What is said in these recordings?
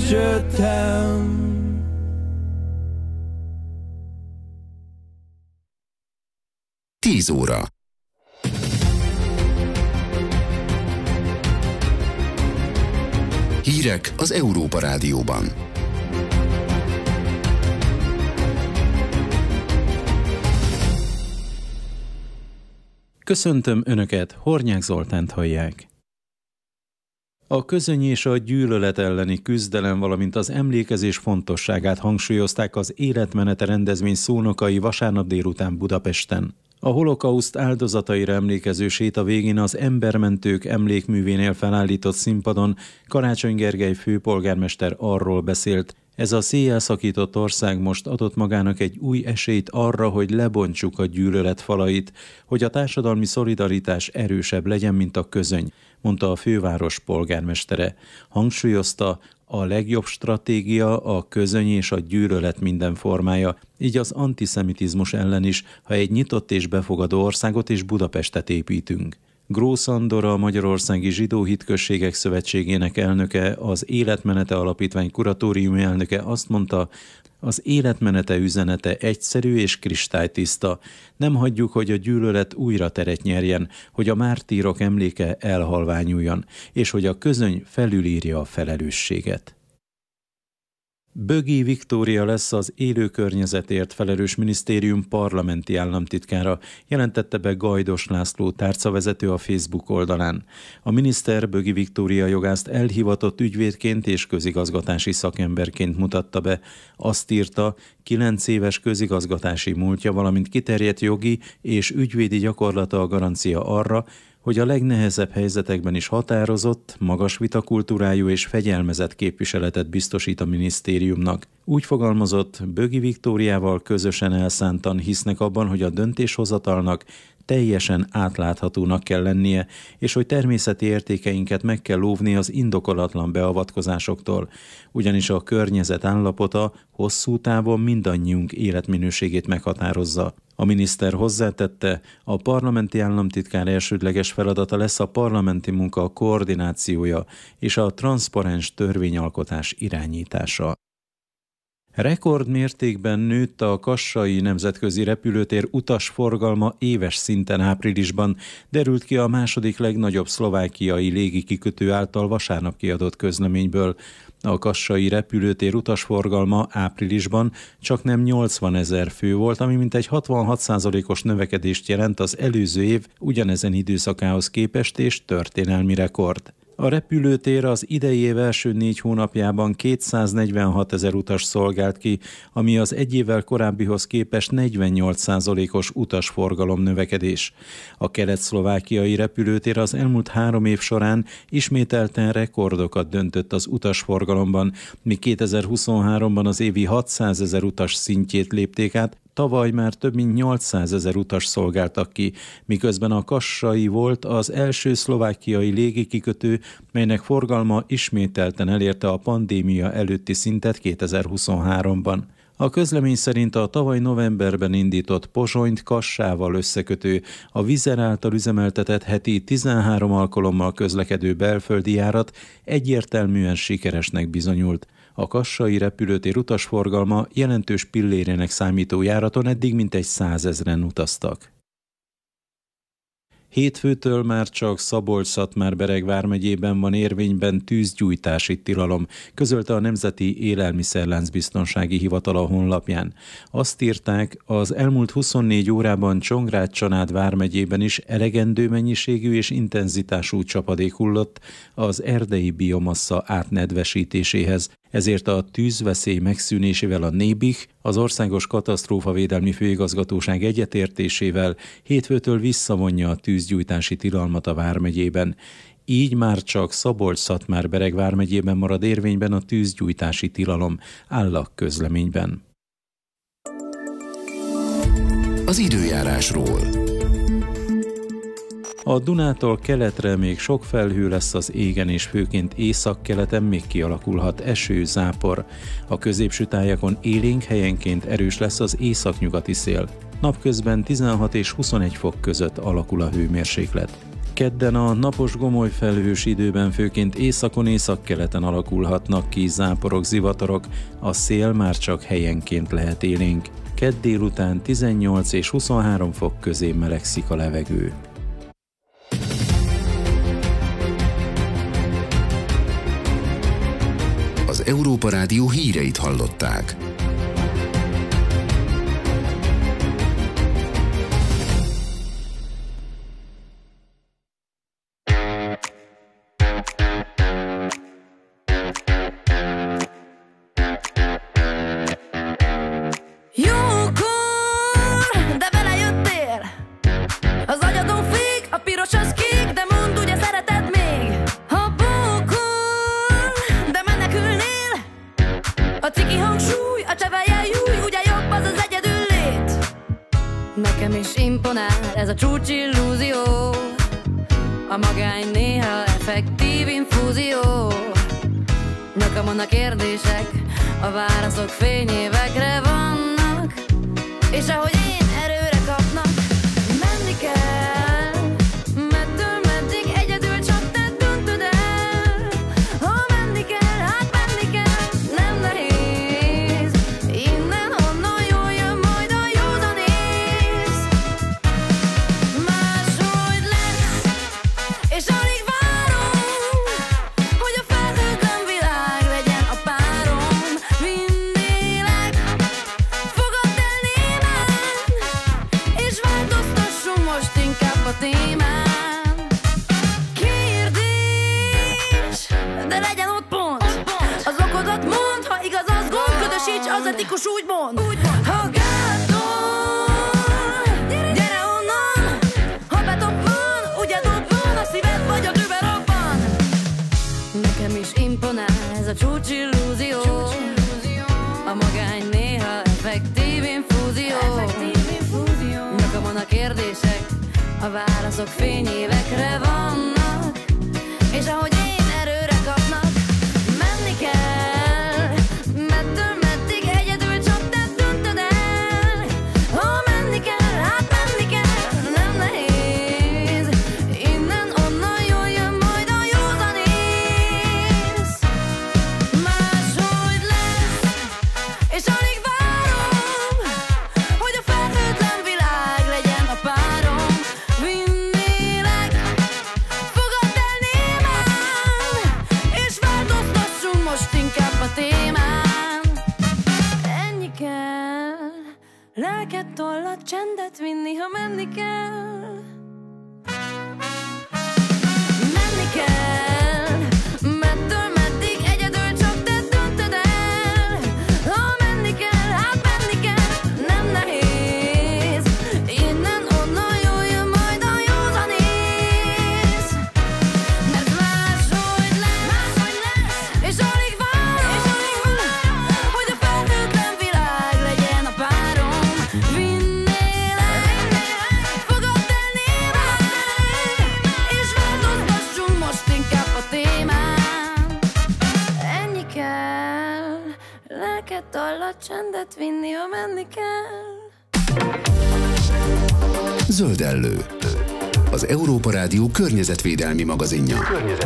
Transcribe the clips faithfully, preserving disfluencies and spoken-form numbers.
Je t'aime. Tíz óra. Hírek az Európa Rádióban. Köszöntöm Önöket, Hornyák Zoltánt hallják. A közöny és a gyűlölet elleni küzdelem, valamint az emlékezés fontosságát hangsúlyozták az Életmenete rendezvény szónokai vasárnap délután Budapesten. A holokauszt áldozataira emlékező séta végén az Embermentők emlékművénél felállított színpadon Karácsony Gergely főpolgármester arról beszélt, ez a széjjel szakított ország most adott magának egy új esélyt arra, hogy lebontsuk a gyűlölet falait, hogy a társadalmi szolidaritás erősebb legyen, mint a közöny, mondta a főváros polgármestere. Hangsúlyozta, a legjobb stratégia a közöny és a gyűlölet minden formája, így az antiszemitizmus ellen is, ha egy nyitott és befogadó országot és Budapestet építünk. Grósz Andor, a Magyarországi Zsidó Hitközségek Szövetségének elnöke, az Életmenete Alapítvány kuratóriumi elnöke azt mondta, az Életmenete üzenete egyszerű és kristálytiszta. Nem hagyjuk, hogy a gyűlölet újra teret nyerjen, hogy a mártírok emléke elhalványuljon, és hogy a közöny felülírja a felelősséget. Bögi Viktória lesz az élő környezetért felelős minisztérium parlamenti államtitkára, jelentette be Gajdos László tárcavezető a Facebook oldalán. A miniszter Bögi Viktória jogászt elhivatott ügyvédként és közigazgatási szakemberként mutatta be. Azt írta, kilenc éves közigazgatási múltja, valamint kiterjedt jogi és ügyvédi gyakorlata a garancia arra, hogy a legnehezebb helyzetekben is határozott, magas vitakultúrájú és fegyelmezett képviseletet biztosít a minisztériumnak. Úgy fogalmazott, Bögi Viktóriával közösen elszántan hisznek abban, hogy a döntéshozatalnak teljesen átláthatónak kell lennie, és hogy természeti értékeinket meg kell óvni az indokolatlan beavatkozásoktól, ugyanis a környezet állapota hosszú távon mindannyiunk életminőségét meghatározza. A miniszter hozzátette, a parlamenti államtitkár elsődleges feladata lesz a parlamenti munka koordinációja és a transzparens törvényalkotás irányítása. Rekordmértékben nőtt a kassai nemzetközi repülőtér utasforgalma éves szinten áprilisban, derült ki a második legnagyobb szlovákiai légikikötő által vasárnap kiadott közleményből. A kassai repülőtér utasforgalma áprilisban csaknem nyolcvanezer fő volt, ami mintegy hatvanhat százalékos növekedést jelent az előző év ugyanezen időszakához képest, és történelmi rekord. A repülőtér az idei év első négy hónapjában kétszáznegyvenhat ezer utas szolgált ki, ami az egy évvel korábbihoz képest negyvennyolc százalékos utasforgalom növekedés. A kelet-szlovákiai repülőtér az elmúlt három év során ismételten rekordokat döntött az utasforgalomban, míg kétezer-huszonháromban az évi hatszázezer utas szintjét lépték át, tavaly már több mint nyolcszázezer utas szolgáltak ki, miközben a kassai volt az első szlovákiai légikikötő, melynek forgalma ismételten elérte a pandémia előtti szintet kétezer-huszonháromban. A közlemény szerint a tavaly novemberben indított Pozsonyt Kassával összekötő, a Vizer által üzemeltetett heti tizenhárom alkalommal közlekedő belföldi járat egyértelműen sikeresnek bizonyult. A kassai repülőtér utasforgalma jelentős pillérének számító járaton eddig mintegy százezren utaztak. Hétfőtől már csak Szabolcs-Szatmár-Bereg vármegyében van érvényben tűzgyújtási tilalom, közölte a Nemzeti Élelmiszerláncbiztonsági Hivatal a honlapján. Azt írták, az elmúlt huszonnégy órában Csongrád-Csanád vármegyében is elegendő mennyiségű és intenzitású csapadék hullott az erdei biomassa átnedvesítéséhez. Ezért a tűzveszély megszűnésével a Nébih, az Országos Katasztrófavédelmi Főigazgatóság egyetértésével hétfőtől visszavonja a tűzgyújtási tilalmat a vármegyében. Így már csak Szabolcs-Szatmár-Bereg vármegyében marad érvényben a tűzgyújtási tilalom, áll a közleményben. Az időjárásról. A Dunától keletre még sok felhő lesz az égen, és főként északkeleten még kialakulhat eső, zápor. A középső tájakon élénk, helyenként erős lesz az északnyugati szél. Napközben tizenhat és huszonegy fok között alakul a hőmérséklet. Kedden a napos gomolyfelhős időben főként északon északkeleten alakulhatnak ki záporok, zivatarok, a szél már csak helyenként lehet élénk. Kedd délután tizennyolc és huszonhárom fok közé melegszik a levegő. Az Európa Rádió híreit hallották. Nekem is imponál ez a csúcsillúzió, a magány néha effektív infúzió. Nyakamon a kérdések, a válaszok fényévekre vannak, és ahogy én erőre kapnak, menni kell, mettől meddig egyedül csak te döntöd el. Ha menni kell, hát menni kell, nem nehéz, innen onnan jól jön majd a józanész. Máshogy lesz, és alig várom, hogy a felhőtlen világ legyen a párom. Vinnélek, fogadd el némán, és változtassunk most inkább a témán. Kérdés, de legyen ott pont, az okodat mondd, ha igaz az gond, ködösíts, az etikus úgy mond. Ha gátol, gyere onnan, ha betoppan, ugye dobban, a szíved vagy a dübe robban. Nekem is imponál ez a csúcsillúzió, a magány néha effektív infúzió. Nyakamon a kérdések, a válaszok fényévekre vannak, és ahogy én erőre kapnak, menni kell, mettől meddig egyedül csak te döntöd el. Ha menni kell, hát menni kell, nem nehéz, innen onnan jól jön majd a józanész. Máshogy lesz, és alig várom, hogy a felhőtlen világ legyen a párom. Vinnélek, fogadd el némán, és változtassunk most inkább a témán. Ennyi kell, lelket, tollat, csendet vinni, ha menni kell. Menni kell, mettől meddig egyedül csak te döntöd el. Ha menni kell, hát menni kell, nem nehéz, innen onnan jól jön majd a józanész. Mert máshogy lesz, és alig várom, hogy a felhőtlen világ legyen a párom. Vinnélek, fogadd el némán, és változtassunk most inkább a témán. Ennyi kell, lelket, tallat, csendet vinni, ha menni kell. Zöldellő. Az Európa Rádió környezetvédelmi magazinja.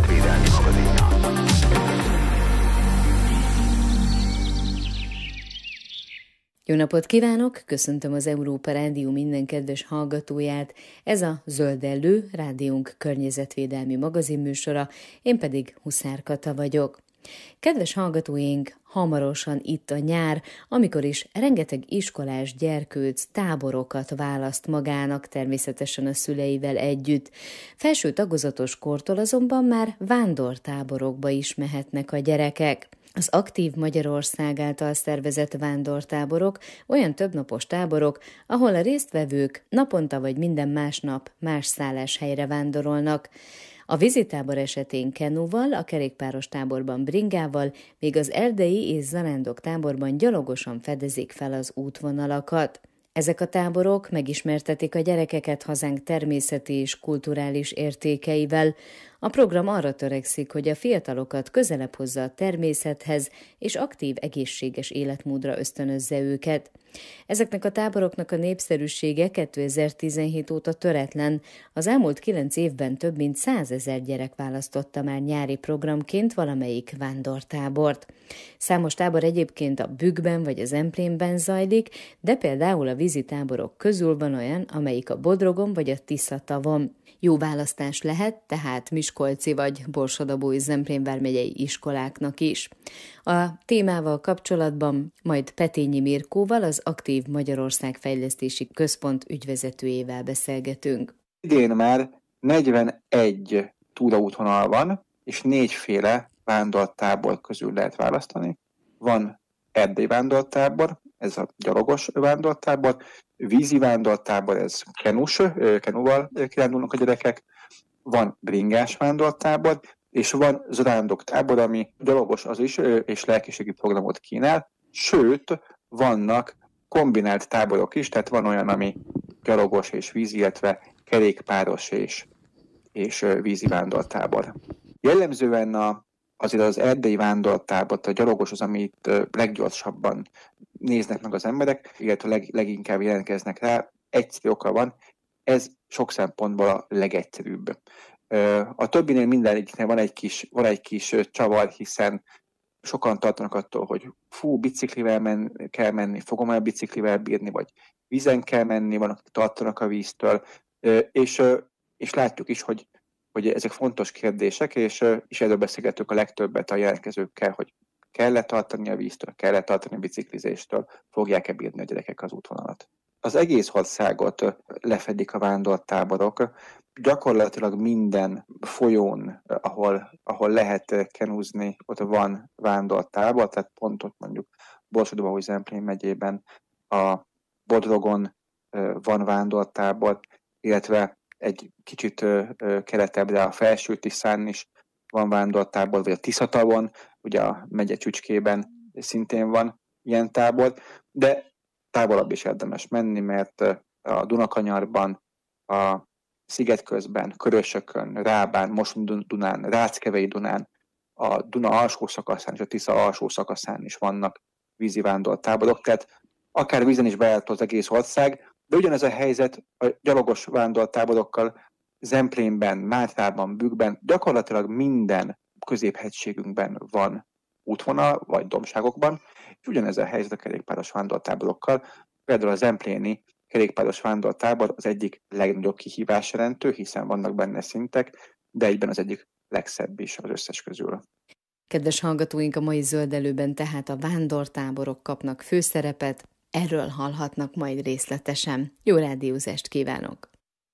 Jó napot kívánok! Köszöntöm az Európa Rádió minden kedves hallgatóját. Ez a Zöldellő, rádiónk környezetvédelmi magazinműsora, én pedig Huszár Kata vagyok. Kedves hallgatóink, hamarosan itt a nyár, amikor is rengeteg iskolás gyerkőc táborokat választ magának, természetesen a szüleivel együtt. Felső tagozatos kortól azonban már vándortáborokba is mehetnek a gyerekek. Az Aktív Magyarország által szervezett vándortáborok olyan többnapos táborok, ahol a résztvevők naponta vagy minden másnap más szálláshelyre vándorolnak. A vízitábor esetén kenúval, a kerékpáros táborban bringával, míg az erdei és zarándok táborban gyalogosan fedezik fel az útvonalakat. Ezek a táborok megismertetik a gyerekeket hazánk természeti és kulturális értékeivel. A program arra törekszik, hogy a fiatalokat közelebb hozza a természethez, és aktív, egészséges életmódra ösztönözze őket. Ezeknek a táboroknak a népszerűsége kétezer-tizenhét óta töretlen. Az elmúlt kilenc évben több mint százezer gyerek választotta már nyári programként valamelyik vándortábort. Számos tábor egyébként a Bükkben vagy az Zemplénben zajlik, de például a vízitáborok közül van olyan, amelyik a Bodrogon vagy a Tisza-tavon. Jó választás lehet, tehát miskolci vagy Borsod-Abaúj-Zemplén vármegyei iskoláknak is. A témával kapcsolatban majd Petényi Mirkóval, az Aktív Magyarország Fejlesztési Központ ügyvezetőjével beszélgetünk. Idén már negyvenegy túraútvonal van, és négyféle vándortábor közül lehet választani. Van erdei vándortábor, ez a gyalogos vándortábor, vízi vándortábor, ez kenus, kenúval kirándulnak a gyerekek, van bringás vándortábor, és van zarándoktábor, ami gyalogos az is, és lelkiségi programot kínál, sőt, vannak kombinált táborok is, tehát van olyan, ami gyalogos és vízi, illetve kerékpáros és, és vízi vándortábor. Jellemzően a, azért az erdei vándortábor, a gyalogos az, amit leggyorsabban néznek meg az emberek, illetve leg, leginkább jelentkeznek rá. Egyszerű oka van, ez sok szempontból a legegyszerűbb. A többinél mindeniknél van egy kis, van egy kis csavar, hiszen sokan tartanak attól, hogy fú, biciklivel men, kell menni, fogom el biciklivel bírni, vagy vízen kell menni, van, akik tartanak a víztől, és, és látjuk is, hogy, hogy ezek fontos kérdések, és, és erről beszélgetünk a legtöbbet a jelentkezőkkel, hogy kell-e tartani a víztől, kell-e tartani a biciklizéstől, fogják-e bírni a gyerekek az útvonalat. Az egész országot lefedik a vándortáborok, gyakorlatilag minden folyón, ahol, ahol lehet kenúzni, ott van vándortábor, tehát pont ott mondjuk Borsod-Abaúj-Zemplén megyében a Bodrogon van vándortábor, illetve egy kicsit keletebbre a Felső-Tiszán is van vándortábor, vagy a Tisza-tavon, ugye a megye csücskében szintén van ilyen tábor, de távolabb is érdemes menni, mert a Dunakanyarban, a Szigetközben, Körösökön, Rábán, Mosón-Dunán, Ráckevei Dunán, a Duna alsó szakaszán és a Tisza alsó szakaszán is vannak vízi vándortáborok, tehát akár vízen is bejárató az egész ország, de ugyanez a helyzet a gyalogos vándortáborokkal Zemplénben, Mátrában, Bükkben, gyakorlatilag minden középhegységünkben van útvonal, vagy dombságokban, és ugyanez a helyzet a kerékpáros vándortáborokkal. Például a zempléni kerékpáros vándortábor az egyik legnagyobb kihívás jelentő, hiszen vannak benne szintek, de egyben az egyik legszebb is az összes közül. Kedves hallgatóink, a mai Zöldelőben tehát a vándortáborok kapnak főszerepet, erről hallhatnak majd részletesen. Jó rádiózást kívánok!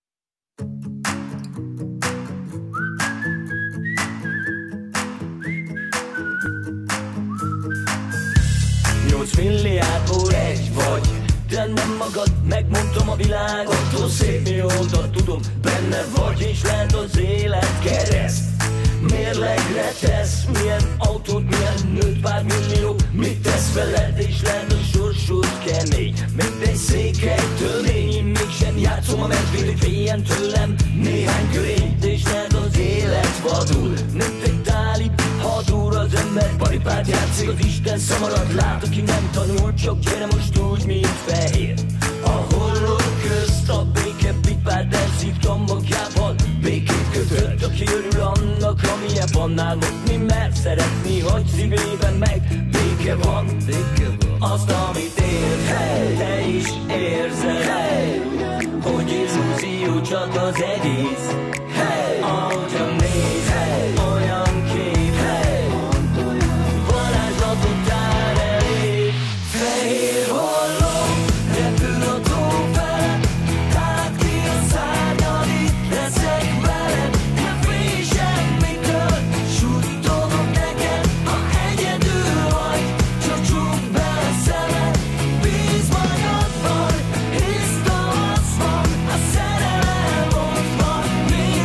Nyolc milliárdból egy vagy, de nem magad, megmondtam a világot, attól szép mióta tudom, benne vagy, és lehet az élet kereszt. Mérlegre tesz, milyen autód, milyen nőtt, pár millió, mit tesz veled, és lehet a sorsod kemény, mint egy székely tömény. Én mégsem játszom a medvét, hogy féljen tőlem néhány körényt, és lehet az élet vadul, mint egy tálib hadúr, az ember paripát játszik, az Isten szamarat lát, aki nem tanul, csak gyere most úgy, mint fehér. A hollók közt a béke pipát elszik tombokjával, békét kötött, aki örül annak, amilyen van álmodni, mert szeretni, hogy szívében meg béke van, béke van. Azt, amit ér, hey, te is érzed, hey, hogy illúzió csak az egész, hey, ahogyan néz, hey, olyan kép, hey, varázslatot tár elé, fehér holló, repül a tó felett, tárt ki a szárnyad, itt leszek veled, ne félj semmitől, suttogok neked, ha egyedül vagy, csak csukd be a szemed, bízz magadban, hisz tavasz van, a szerelem ott van, mi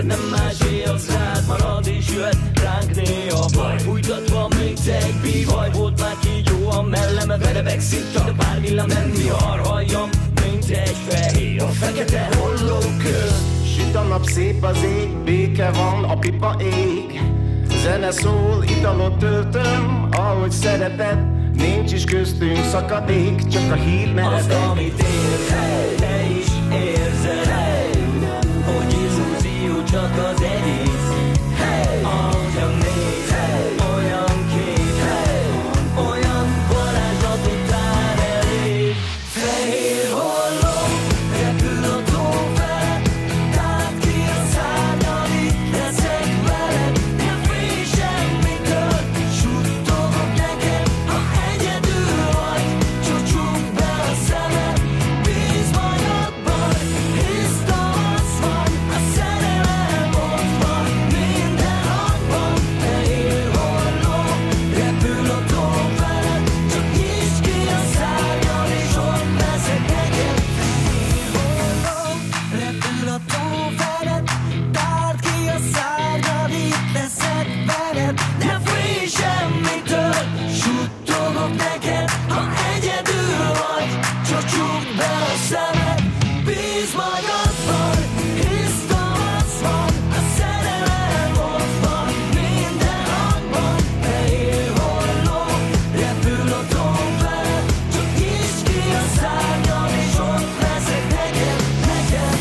Nem másé az rád marad és jöhet ránk néha baj. Fújtatva még te egy bívaj, volt már kígyó a melleme, verebek szita, de pár villám nem vihar, halljam, mint egy fehér, a fekete hollókör. Süt a nap, szép az ég, béke van, a pipa ég. Zene szól, italot töltöm, ahogy szereted. Nincs is köztünk szakadék, csak a hír meredek. Azt, amit ér, hey, te is érzed, hey, hogy illúzió csak az egész. Hey, ahogy néz, hey, olyan kép, hey, olyan varázslatot tár elé. Fehér holló, repül a tó felett, tárd ki a szárnyad, itt leszek veled. Nem félj semmitől, suttogok neked, ha egyedül vagy, csak csukd be a szemed, bízz magadban, hisz tavasz van, a szerelem ott van, minden hangban. Fehér holló, repül a tó felett, csak nyisd ki a szárnyad, és ott leszek neked. Fehér holló, repül a tó felett, tárd ki a szárnyad, itt leszek veled. Ne félj semmitől, suttogok neked, ha egyedül vagy, csak csukd be a szemed, bízz magadban, hisz tavasz van, a szerelem ott van, minden hangban. Fehér holló, repül a tó felett, csak nyisd ki a szárnyad, és ott leszek neked, neked.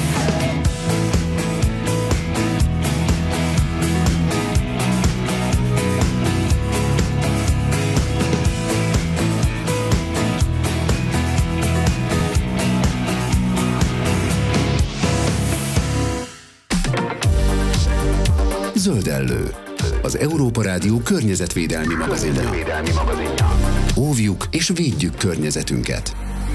Zöldellő, az Európa Rádió környezetvédelmi magazinja. Óvjuk és védjük környezetünket.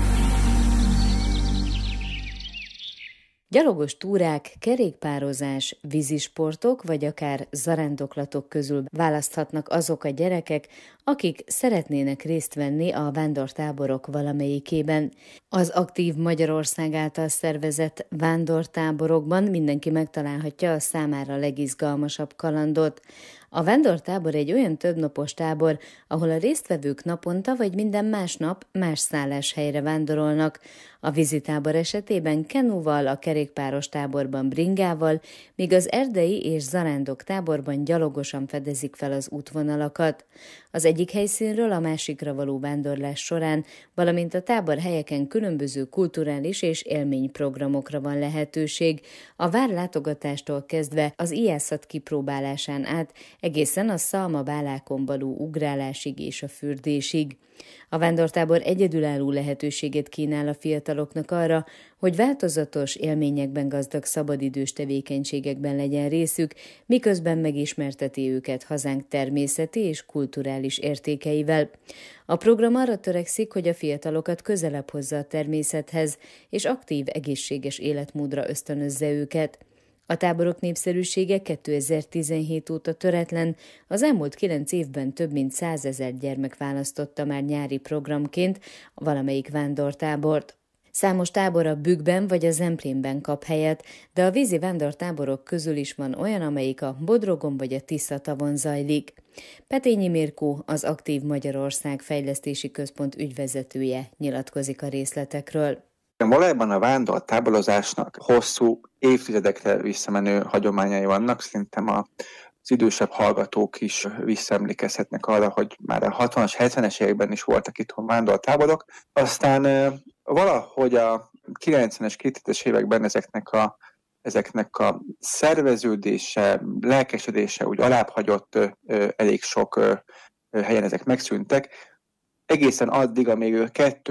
Gyalogos túrák, kerékpározás, vízisportok vagy akár zarándoklatok közül választhatnak azok a gyerekek, akik szeretnének részt venni a vándortáborok valamelyikében. Az Aktív Magyarország által szervezett vándortáborokban mindenki megtalálhatja a számára legizgalmasabb kalandot. A vándortábor egy olyan többnapos tábor, ahol a résztvevők naponta vagy minden másnap más szálláshelyre vándorolnak. A vízitábor esetében kenúval, a kerékpáros táborban bringával, míg az erdei és zarándok táborban gyalogosan fedezik fel az útvonalakat. Az egyik helyszínről a másikra való vándorlás során, valamint a tábor helyeken különböző kulturális és élményprogramokra van lehetőség, a várlátogatástól kezdve az ijászat kipróbálásán át, egészen a szalmabálákon való ugrálásig és a fürdésig. A vándortábor egyedülálló lehetőséget kínál a fiataloknak arra, hogy változatos, élményekben gazdag szabadidős tevékenységekben legyen részük, miközben megismerteti őket hazánk természeti és kulturális értékeivel. A program arra törekszik, hogy a fiatalokat közelebb hozza a természethez, és aktív, egészséges életmódra ösztönözze őket. A táborok népszerűsége kétezer-tizenhét óta töretlen, az elmúlt kilenc évben több mint százezer gyermek választotta már nyári programként valamelyik vándortábort. Számos tábor a Bükkben vagy a Zemplénben kap helyet, de a vízi vándortáborok közül is van olyan, amelyik a Bodrogon vagy a Tisza-tavon zajlik. Petényi Mirkó, az Aktív Magyarország Fejlesztési Központ ügyvezetője nyilatkozik a részletekről. Valójában a vándortáborozásnak hosszú évtizedekre visszamenő hagyományai vannak. Szerintem az idősebb hallgatók is visszaemlékezhetnek arra, hogy már a hatvanas, hetvenes években is voltak itthon vándortáborok. Aztán valahogy a kilencvenes, kétezres években ezeknek a, ezeknek a szerveződése, lelkesedése úgy alábbhagyott, elég sok helyen ezek megszűntek. Egészen addig, amíg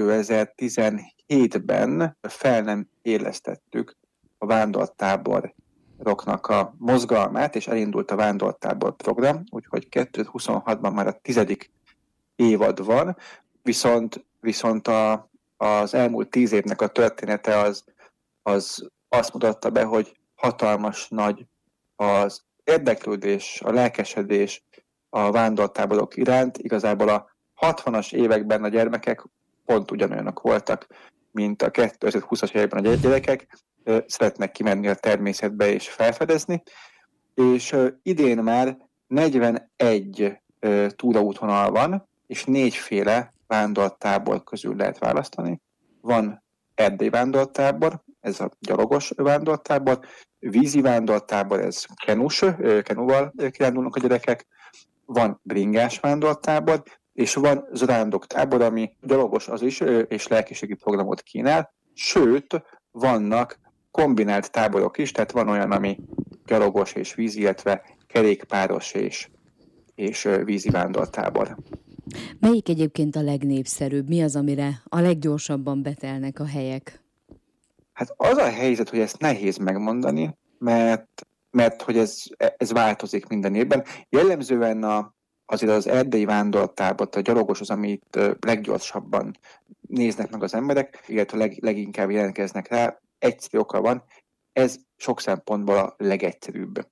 kétezer-tizenhétben fel nem élesztettük a vándortáboroknak a mozgalmát, és elindult a vándortábor program, úgyhogy kétezer-huszonhatban már a tizedik évad van, viszont, viszont a, az elmúlt tíz évnek a története az, az azt mutatta be, hogy hatalmas nagy az érdeklődés, a lelkesedés a vándortáborok iránt. Igazából a hatvanas években a gyermekek pont ugyanolyanok voltak, mint a kétezer-húszas években a gyerekek, szeretnek kimenni a természetbe és felfedezni. és idén már negyvenegy túraútvonal van, és négyféle vándortábor közül lehet választani. Van erdei vándortábor, ez a gyalogos vándortábor, vízi vándortábor, ez kenus, kenúval kirándulnak a gyerekek, van bringás vándortábor, és van zarándok tábor, ami gyalogos az is, és lelkiségi programot kínál, sőt, vannak kombinált táborok is, tehát van olyan, ami gyalogos és vízi, illetve kerékpáros és, és vízi vándortábor. Melyik egyébként a legnépszerűbb? Mi az, amire a leggyorsabban betelnek a helyek? Hát az a helyzet, hogy ezt nehéz megmondani, mert, mert hogy ez, ez változik minden évben. Jellemzően a, azért az erdei vándortábor, a gyalogos az, amit leggyorsabban néznek meg az emberek, illetve leg, leginkább jelentkeznek rá. Egyszerű oka van, ez sok szempontból a legegyszerűbb.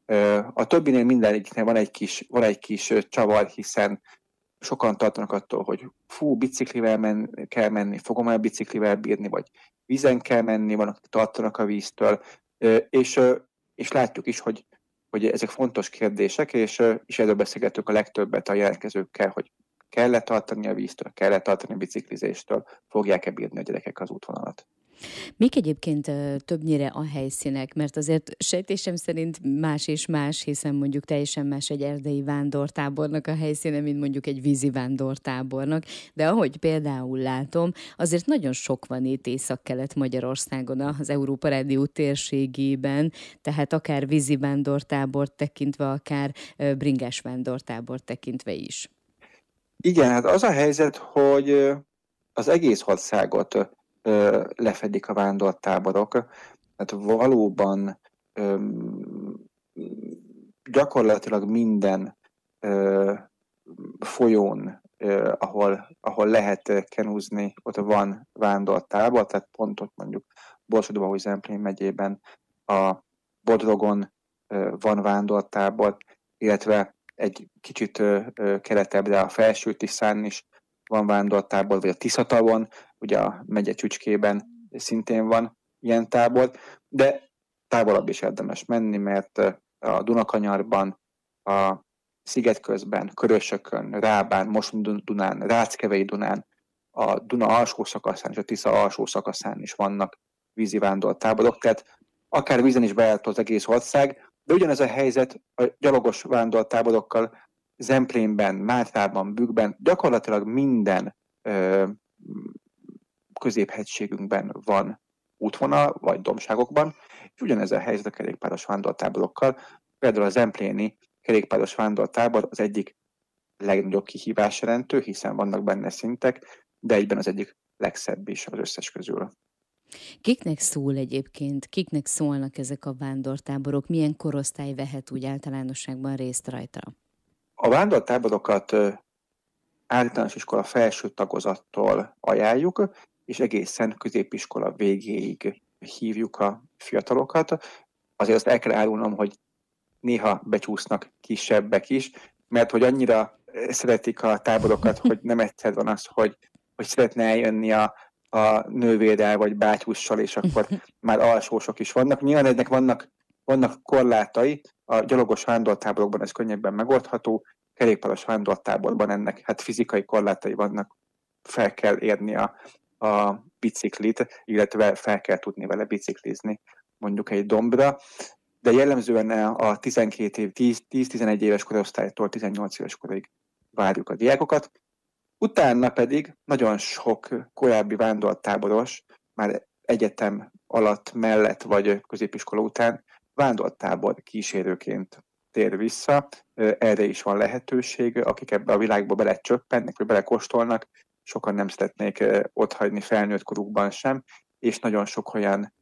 A többinél minden egyiknél van egy kis, van egy kis csavar, hiszen sokan tartanak attól, hogy fú, biciklivel men, kell menni, fogom el biciklivel bírni, vagy vízen kell menni, van, akik tartanak a víztől, és, és látjuk is, hogy, hogy ezek fontos kérdések, és, és erről beszélgetünk a legtöbbet a jelentkezőkkel, hogy kell-e tartani a víztől, kell-e tartani a biciklizéstől, fogják-e bírni a gyerekek az útvonalat. Mik egyébként többnyire a helyszínek? Mert azért sejtésem szerint más és más, hiszen mondjuk teljesen más egy erdei vándortábornak a helyszíne, mint mondjuk egy vízi vándortábornak. De ahogy például látom, azért nagyon sok van itt Észak-Kelet-Magyarországon, az Európa Rádió térségében, tehát akár vízi vándortábort tekintve, akár bringás vándortábort tekintve is. Igen, hát az a helyzet, hogy az egész országot lefedik a vándortáborok. Hát valóban öm, gyakorlatilag minden ö, folyón, ö, ahol, ahol lehet kenúzni, ott van vándortábor, tehát pont ott mondjuk Borsod-Baúj-Zemplén megyében a Bodrogon ö, van vándortábor, illetve egy kicsit ö, ö, keletebbre a Felső-Tiszán is van vándortábor, vagy a Tiszatavon, ugye a megye csücskében szintén van ilyen tábor, de távolabb is érdemes menni, mert a Dunakanyarban, a Szigetközben, Körösökön, Rábán, Mosón-Dunán, Ráckevei Dunán, a Duna alsó szakaszán és a Tisza alsó szakaszán is vannak vízi vándortáborok, tehát akár vízen is bejárt az egész ország, de ugyanez a helyzet a gyalogos vándortáborokkal Zemplénben, Mátrában, Bükkben, gyakorlatilag minden ö, középhegységünkben van útvonal, vagy dombságokban, és ugyanez a helyzet a kerékpáros vándortáborokkal. Például a zempléni kerékpáros vándortábor az egyik legnagyobb kihívás jelentő, hiszen vannak benne szintek, de egyben az egyik legszebb is az összes közül. Kiknek szól egyébként, kiknek szólnak ezek a vándortáborok, milyen korosztály vehet úgy általánosságban részt rajta? A vándortáborokat általános iskola felső tagozattól ajánljuk, és egészen középiskola végéig hívjuk a fiatalokat. Azért azt el kell árulnom, hogy néha becsúsznak kisebbek is, mert hogy annyira szeretik a táborokat, hogy nem egyszer van az, hogy, hogy szeretne eljönni a, a nővérrel vagy bátyussal, és akkor már alsósok is vannak. Nyilván ennek vannak, vannak korlátai, a gyalogos vándortáborokban ez könnyebben megoldható, kerékpáros vándortáborban ennek hát fizikai korlátai vannak, fel kell érni a, a biciklit, illetve fel kell tudni vele biciklizni mondjuk egy dombra, de jellemzően a tizenkét év, tíz-tizenegy éves korosztálytól tizennyolc éves korig várjuk a diákokat. Utána pedig nagyon sok korábbi vándortáboros már egyetem alatt, mellett vagy középiskola után vándortábor kísérőként tér vissza. Erre is van lehetőség, akik ebbe a világba belecsöppennek, vagy belekóstolnak, sokan nem szeretnék otthagyni felnőtt korukban sem, és nagyon sok olyan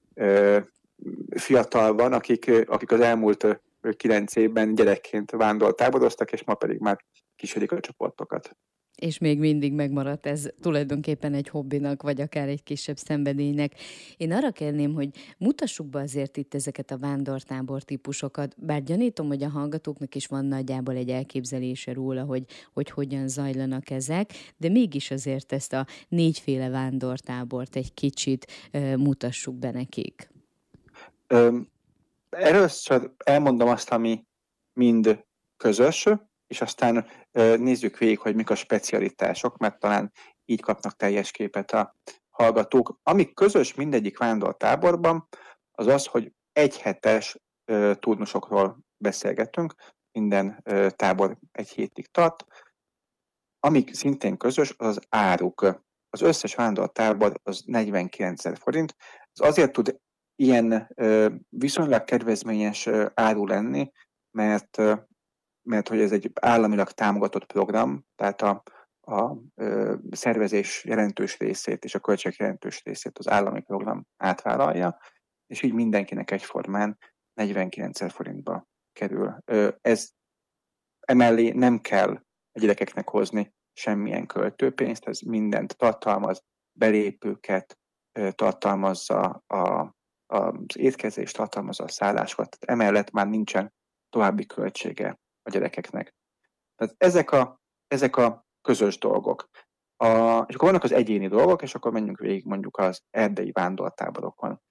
fiatal van, akik, akik az elmúlt kilenc évben gyerekként vándortáboroztak, és ma pedig már kísérik a csoportokat. És még mindig megmaradt ez tulajdonképpen egy hobbinak, vagy akár egy kisebb szenvedélynek. Én arra kérném, hogy mutassuk be azért itt ezeket a vándortábor típusokat, bár gyanítom, hogy a hallgatóknak is van nagyjából egy elképzelése róla, hogy, hogy hogyan zajlanak ezek, de mégis azért ezt a négyféle vándortábort egy kicsit uh, mutassuk be nekik. Um. Először elmondom azt, ami mind közös, és aztán nézzük végig, hogy mik a specialitások, mert talán így kapnak teljes képet a hallgatók. Ami közös mindegyik vándortáborban, az az, hogy egyhetes turnusokról beszélgetünk, minden tábor egy hétig tart. Amik szintén közös, az az áruk. Az összes vándortábor az negyvenkilencezer forint. Ez azért tud ilyen viszonylag kedvezményes áru lenni, mert, mert hogy ez egy államilag támogatott program, tehát a, a, a szervezés jelentős részét és a költség jelentős részét az állami program átvállalja, és így mindenkinek egyformán negyvenkilencezer forintba kerül. Ez emellé nem kell a gyerekeknek hozni semmilyen költőpénzt, ez mindent tartalmaz, belépőket, tartalmazza a, az étkezést, tartalmazza a szállásokat, tehát emellett már nincsen további költsége a gyerekeknek. Tehát ezek a, ezek a közös dolgok. A, és akkor vannak az egyéni dolgok, és akkor menjünk végig mondjuk az erdei vándortáborokon.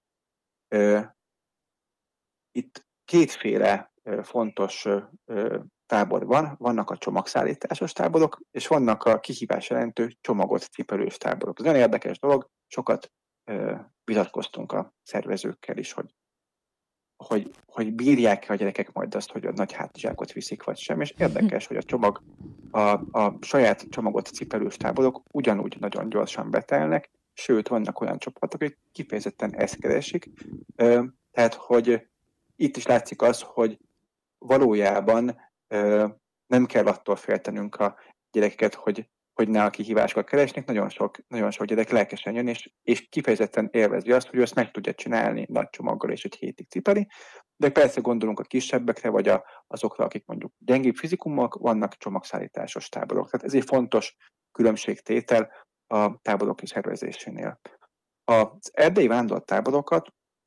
Itt kétféle fontos tábor van, vannak a csomagszállításos táborok, és vannak a kihívás jelentő csomagot cipelős táborok. Ez nagyon érdekes dolog, sokat vitatkoztunk a szervezőkkel is, hogy, hogy, hogy bírják-e a gyerekek majd azt, hogy a nagy hátizsákot viszik, vagy sem, és érdekes, hogy a csomag, a, a saját csomagot cipelős táborok ugyanúgy nagyon gyorsan betelnek, sőt, vannak olyan csoportok, akik kifejezetten ezt keresik, tehát, hogy itt is látszik az, hogy valójában nem kell attól féltenünk a gyerekeket, hogy, hogy ne a kihívásokat keresnek. Nagyon sok, nagyon sok gyerek lelkesen jön, és, és kifejezetten élvezi azt, hogy ő ezt meg tudja csinálni nagy csomaggal és egy hétig cipeli. De persze gondolunk a kisebbekre, vagy a, azokra, akik mondjuk gyengébb fizikumok, vannak csomagszállításos táborok. Tehát ez egy fontos különbségtétel a táborok szervezésénél. Az erdei vándortáborokat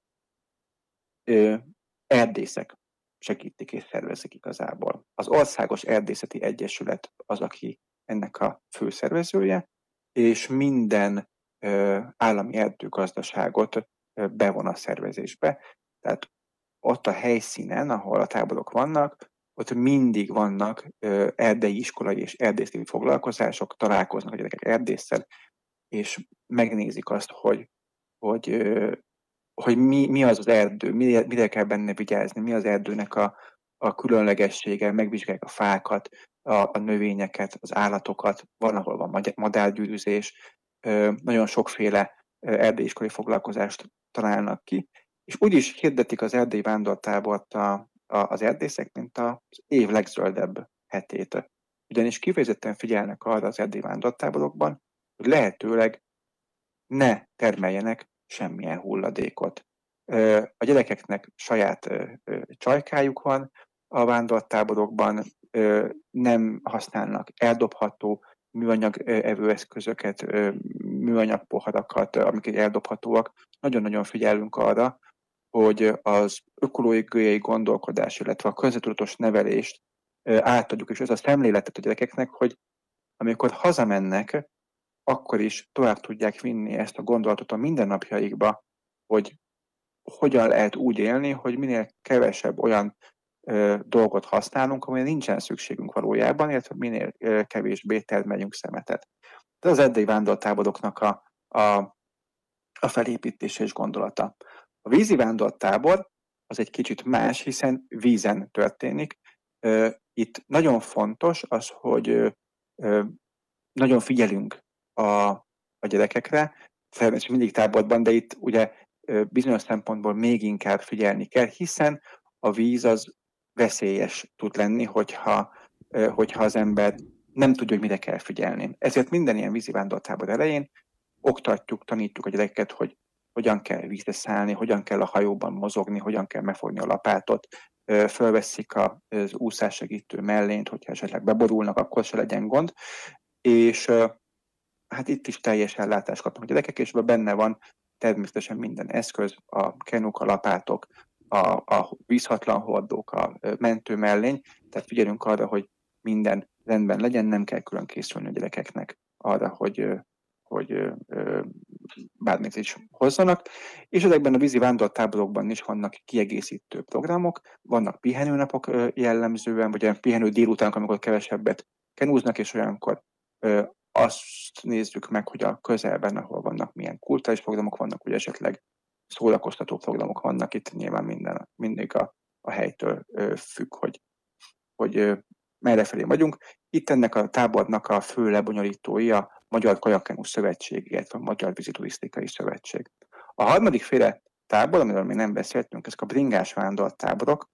ö, erdészek segítik és szervezik igazából. Az Országos Erdészeti Egyesület az, aki ennek a főszervezője, és minden ö, állami erdőgazdaságot ö, bevon a szervezésbe. Tehát ott a helyszínen, ahol a táborok vannak, ott mindig vannak ö, erdei iskolai és erdészeti foglalkozások, találkoznak a gyerekek erdésszel, és megnézik azt, hogy, hogy ö, hogy mi, mi az az erdő, mire, mire kell benne vigyázni, mi az erdőnek a, a különlegessége, megvizsgálják a fákat, a, a növényeket, az állatokat, van, ahol van madárgyűrűzés, nagyon sokféle erdélyiskolai foglalkozást találnak ki, és úgy is hirdetik az erdei vándortábort a, a, az erdészek, mint az év legzöldebb hetét. Ugyanis kifejezetten figyelnek arra az erdei vándortáborokban, hogy lehetőleg ne termeljenek semmilyen hulladékot. A gyerekeknek saját csajkájuk van a vándortáborokban, nem használnak eldobható műanyag evőeszközöket, műanyag poharakat, amik eldobhatóak. Nagyon-nagyon figyelünk arra, hogy az ökológiai gondolkodás, illetve a környezettudatos nevelést átadjuk, és ez a szemléletet a gyerekeknek, hogy amikor hazamennek, akkor is tovább tudják vinni ezt a gondolatot a mindennapjaikba, hogy hogyan lehet úgy élni, hogy minél kevesebb olyan ö, dolgot használunk, amire nincsen szükségünk valójában, illetve minél ö, kevésbé termeljünk szemetet. Ez az erdei vándortáboroknak a, a, a felépítése és gondolata. A vízi vándortábor az egy kicsit más, hiszen vízen történik. Ö, itt nagyon fontos az, hogy ö, nagyon figyelünk A, a gyerekekre, természetesen mindig táborban, de itt ugye bizonyos szempontból még inkább figyelni kell, hiszen a víz az veszélyes tud lenni, hogyha, hogyha az ember nem tudja, hogy mire kell figyelni. Ezért minden ilyen vízi vándortábor elején oktatjuk, tanítjuk a gyerekeket, hogy hogyan kell vízre szállni, hogyan kell a hajóban mozogni, hogyan kell megfogni a lapátot, fölveszik az úszássegítő mellényt, hogyha esetleg beborulnak, akkor se legyen gond, és hát itt is teljes ellátást kapnak a gyerekek, és benne van természetesen minden eszköz, a kenuk, a lapátok, a, a vízhatlan hordók, a mentőmellény, tehát figyelünk arra, hogy minden rendben legyen, nem kell külön készülni a gyerekeknek arra, hogy, hogy bármit is hozzanak, és ezekben a vízi vándortáborokban is vannak kiegészítő programok, vannak pihenőnapok jellemzően, vagy olyan pihenő délutánok, amikor kevesebbet kenúznak, és olyankor azt nézzük meg, hogy a közelben, ahol vannak milyen kulturális programok vannak, vagy esetleg szórakoztató programok vannak, itt nyilván minden, mindig a, a helytől függ, hogy, hogy merre felé vagyunk. Itt ennek a tábornak a fő lebonyolítói a Magyar Kajakkenus Szövetség, illetve a Magyar Víziturisztikai Szövetség. A harmadik féle tábor, amiről még nem beszéltünk, ezek a bringás vándortáborok.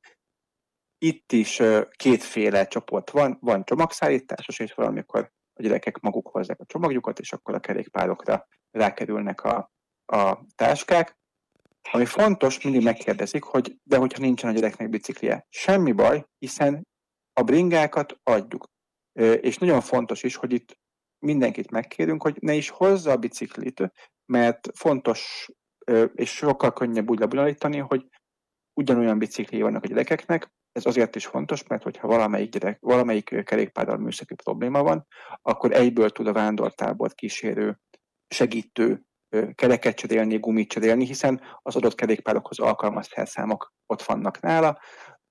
Itt is kétféle csoport van, van csomagszállításos, és valamikor a gyerekek maguk hozzák a csomagjukat, és akkor a kerékpárokra rákerülnek a, a táskák. Ami fontos, mindig megkérdezik, hogy de hogyha nincsen a gyereknek biciklije. Semmi baj, hiszen a bringákat adjuk. És nagyon fontos is, hogy itt mindenkit megkérünk, hogy ne is hozza a biciklit, mert fontos és sokkal könnyebb úgy lebonyolítani, hogy ugyanolyan bicikli vannak a gyerekeknek. Ez azért is fontos, mert hogyha valamelyik, gyerek, valamelyik kerékpárral műszaki probléma van, akkor egyből tud a vándortábor kísérő, segítő kereket cserélni, gumit cserélni, hiszen az adott kerékpárokhoz alkalmas szerszámok ott vannak nála,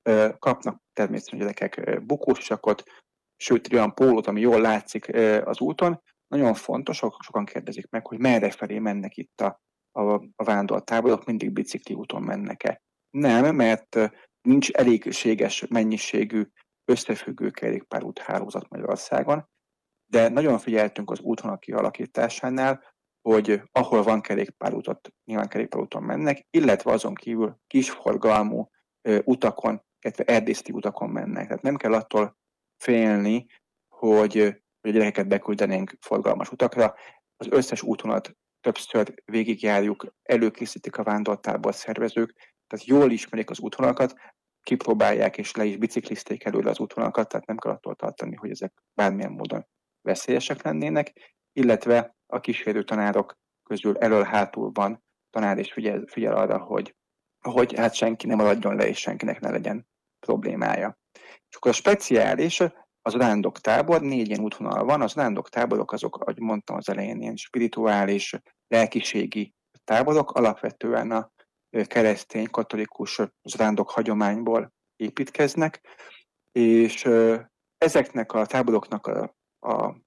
kapnak természetesen gyerekek bukósisakot, sőt, olyan pólót, ami jól látszik az úton. Nagyon fontos, sokan kérdezik meg, hogy merre felé mennek itt a, a, a vándortáborok, mindig bicikli úton mennek-e. Nem, mert nincs elégséges mennyiségű összefüggő kerékpárút hálózat Magyarországon, de nagyon figyeltünk az útvonal kialakításánál, hogy ahol van kerékpárútot, nyilván kerékpárúton mennek, illetve azon kívül kisforgalmú utakon, illetve erdészeti utakon mennek. Tehát nem kell attól félni, hogy, hogy a gyerekeket beküldenénk forgalmas utakra. Az összes útvonalat többször végigjárjuk, előkészítik a vándortábor szervezők, tehát jól ismerik az útvonalakat, kipróbálják és le is biciklizték előre az útvonalakat, tehát nem kell attól tartani, hogy ezek bármilyen módon veszélyesek lennének, illetve a kísérő tanárok közül elől-hátul van tanár, és figyel, figyel arra, hogy, hogy hát senki nem maradjon le, és senkinek ne legyen problémája. És akkor a speciális, az rándoktábor, négy ilyen útvonal van, az rándoktáborok azok, ahogy mondtam az elején, ilyen spirituális, lelkiségi táborok, alapvetően a keresztény, katolikus rándok hagyományból építkeznek, és ezeknek a táboroknak a, a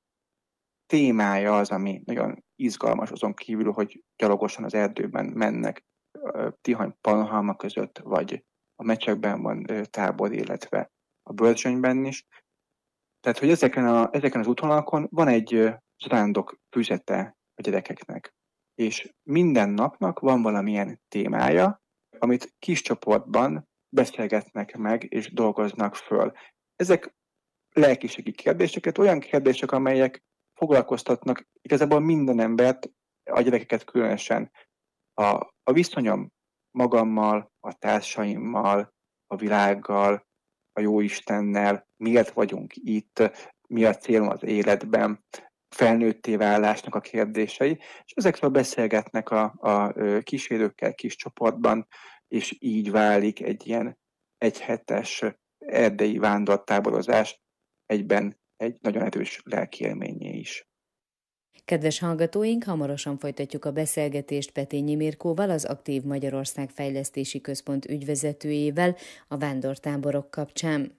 témája az, ami nagyon izgalmas, azon kívül, hogy gyalogosan az erdőben mennek Tihany-Pannonhalma között, vagy a Mecsekben van tábor, illetve a Bölcsönyben is. Tehát, hogy ezeken, a, ezeken az útvonalakon van egy rándok füzete a gyerekeknek, és minden napnak van valamilyen témája, amit kis csoportban beszélgetnek meg és dolgoznak föl. Ezek lelkiségi kérdéseket, olyan kérdések, amelyek foglalkoztatnak igazából minden embert, a gyerekeket különösen. A, a viszonyom magammal, a társaimmal, a világgal, a Jóistennel, miért vagyunk itt, mi a célom az életben, felnőtté válásnak a kérdései, és ezekről beszélgetnek a, a kísérőkkel kis csoportban, és így válik egy ilyen egyhetes erdei vándortáborozás egyben egy nagyon erős lelkiélményé is. Kedves hallgatóink, hamarosan folytatjuk a beszélgetést Petényi Mirkóval, az Aktív Magyarország Fejlesztési Központ ügyvezetőjével a vándortáborok kapcsán.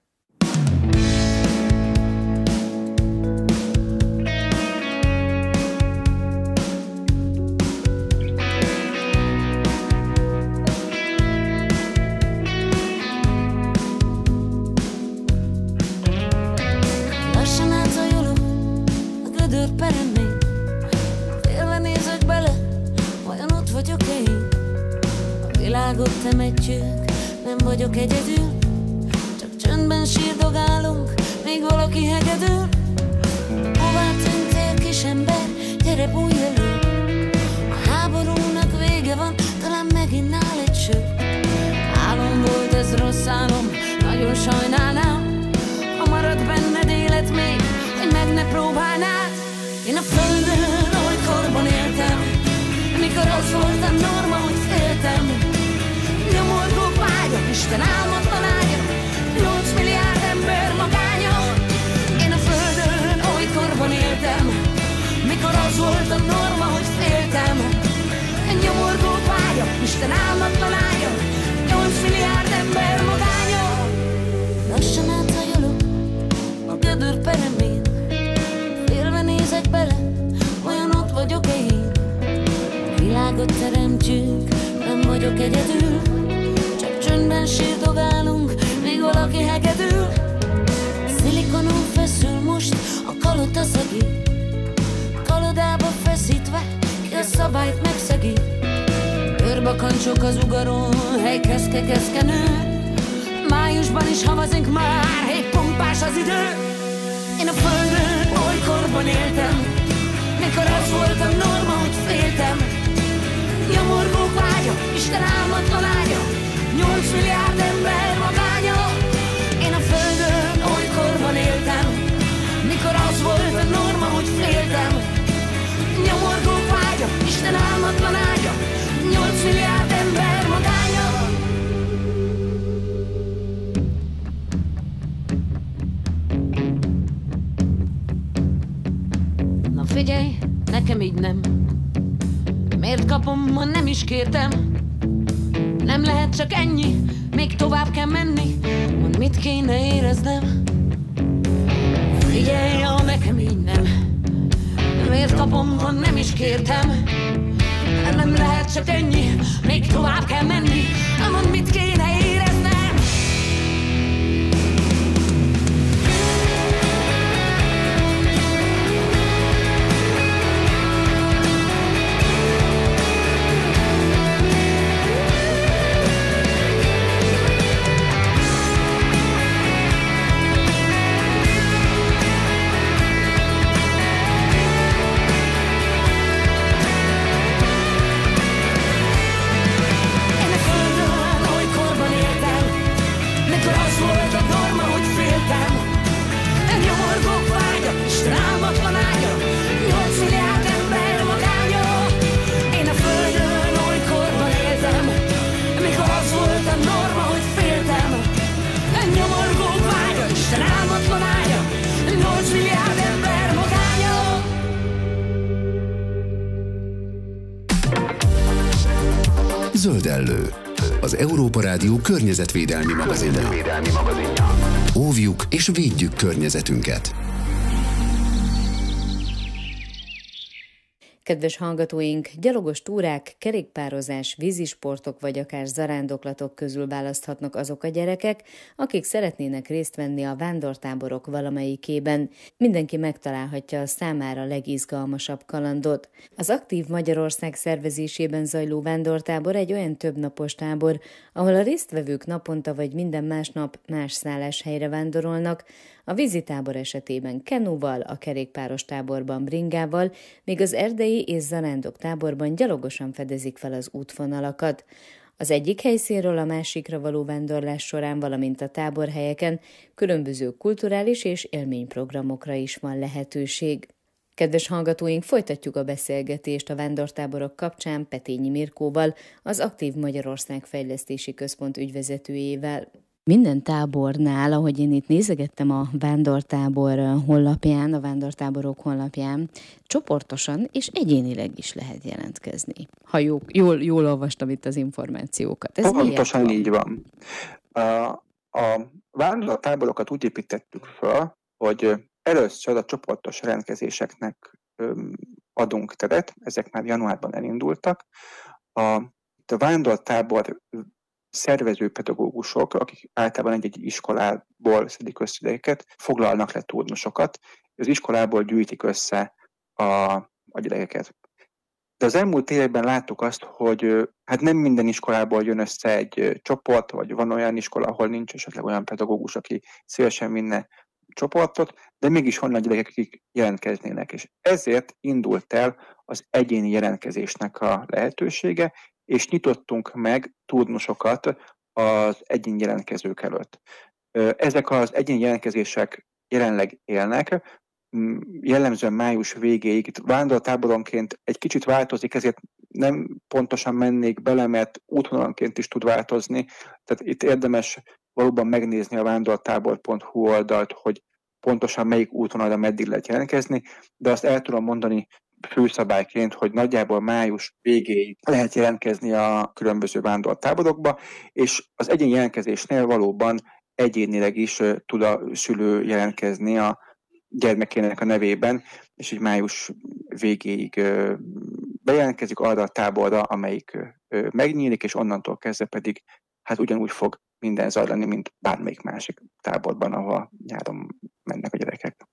Világot temetjük, nem vagyok egyedül, csak csöndben sírdogálunk, még valaki hegedül. Hová tűntél, kisember, gyere bújj elő. A háborúnak vége van, talán megint nál egy ső. Álom volt ez, rossz álom, nagyon sajnálnám, ha marad benned élet még, hogy meg ne próbálnád. Én a földön olykorban éltem, mikor az volt a norma, hogy féltem. Nyomorgó vágyok, Isten álmatlan ágya, nyolc milliárd ember magánya. Én a földön olykorban éltem, mikor az volt a norma, hogy féltem. vagyok egyedül, csak csöndben sírdogálunk, még valaki hegedül. Szilikonon feszül most a kalota szagi, kalodába feszítve, ki a szabályt megszegi. Körbakancsok az ugaron, hely keszke keszkenő, májusban is havazunk már, hely pompás az idő. Én a földön olykorban éltem, mikor az volt a norma, hogy féltem. Nyomorgó vágya, Isten álmatlan ágya, nyolc milliárd ember magánya. Én a földön olykorban éltem, mikor az volt a norma, hogy féltem. Nyomorgó vágya, Isten álmatlan ágya, nyolc milliárd ember magánya. Na figyelj, nekem így nem. Miért kapom, ha nem is kértem? Nem lehet csak ennyi, még tovább kell menni. Mondd, mit kéne éreznem? Figyelj, ha nekem így nem. Miért kapom, ha nem is kértem? Nem lehet csak ennyi, még tovább kell menni. Mondd, mit kéne éreznem? Zöldellő, az Európa Rádió környezetvédelmi magazinja. Óvjuk és védjük környezetünket. Kedves hallgatóink, gyalogos túrák, kerékpározás, vízisportok vagy akár zarándoklatok közül választhatnak azok a gyerekek, akik szeretnének részt venni a vándortáborok valamelyikében. Mindenki megtalálhatja a számára legizgalmasabb kalandot. Az Aktív Magyarország szervezésében zajló vándortábor egy olyan többnapos tábor, ahol a résztvevők naponta vagy minden másnap más szálláshelyre vándorolnak, a vízitábor esetében kenúval, a kerékpáros táborban bringával, míg az erdei és zarándok táborban gyalogosan fedezik fel az útvonalakat. Az egyik helyszínről a másikra való vándorlás során, valamint a táborhelyeken különböző kulturális és élményprogramokra is van lehetőség. Kedves hallgatóink, folytatjuk a beszélgetést a vándortáborok kapcsán Petényi Mirkóval, az Aktív Magyarország Fejlesztési Központ ügyvezetőjével. Minden tábornál, ahogy én itt nézegettem a vándortábor honlapján, a vándortáborok honlapján, csoportosan és egyénileg is lehet jelentkezni. Ha jó, jól, jól olvastam itt az információkat. Ez pontosan így van. A, a vándortáborokat úgy építettük fel, hogy először a csoportos jelentkezéseknek adunk teret, ezek már januárban elindultak. A, a vándortábor szervező pedagógusok, akik általában egy-egy iskolából szedik össze őket, foglalnak le turnusokat, az iskolából gyűjtik össze a, a gyerekeket. De az elmúlt években láttuk azt, hogy hát nem minden iskolából jön össze egy csoport, vagy van olyan iskola, ahol nincs esetleg olyan pedagógus, aki szívesen vinne csoportot, de mégis vannak gyerekek, akik jelentkeznének. És ezért indult el az egyéni jelentkezésnek a lehetősége, és nyitottunk meg turnusokat az egyéni jelentkezők előtt. Ezek az egyéni jelentkezések jelenleg élnek, jellemzően május végéig, itt vándortáboronként egy kicsit változik, ezért nem pontosan mennék bele, mert útvonalanként is tud változni, tehát itt érdemes valóban megnézni a vándortábor pont hu oldalt, hogy pontosan melyik útvonalra meddig lehet jelentkezni, de azt el tudom mondani főszabályként, hogy nagyjából május végéig lehet jelentkezni a különböző vándortáborokba, és az egyéni jelentkezésnél valóban egyénileg is tud a szülő jelentkezni a gyermekének a nevében, és így május végéig bejelentkezik arra a táborra, amelyik megnyílik, és onnantól kezdve pedig hát ugyanúgy fog minden zajlani, mint bármelyik másik táborban, ahol nyáron mennek a gyerekek.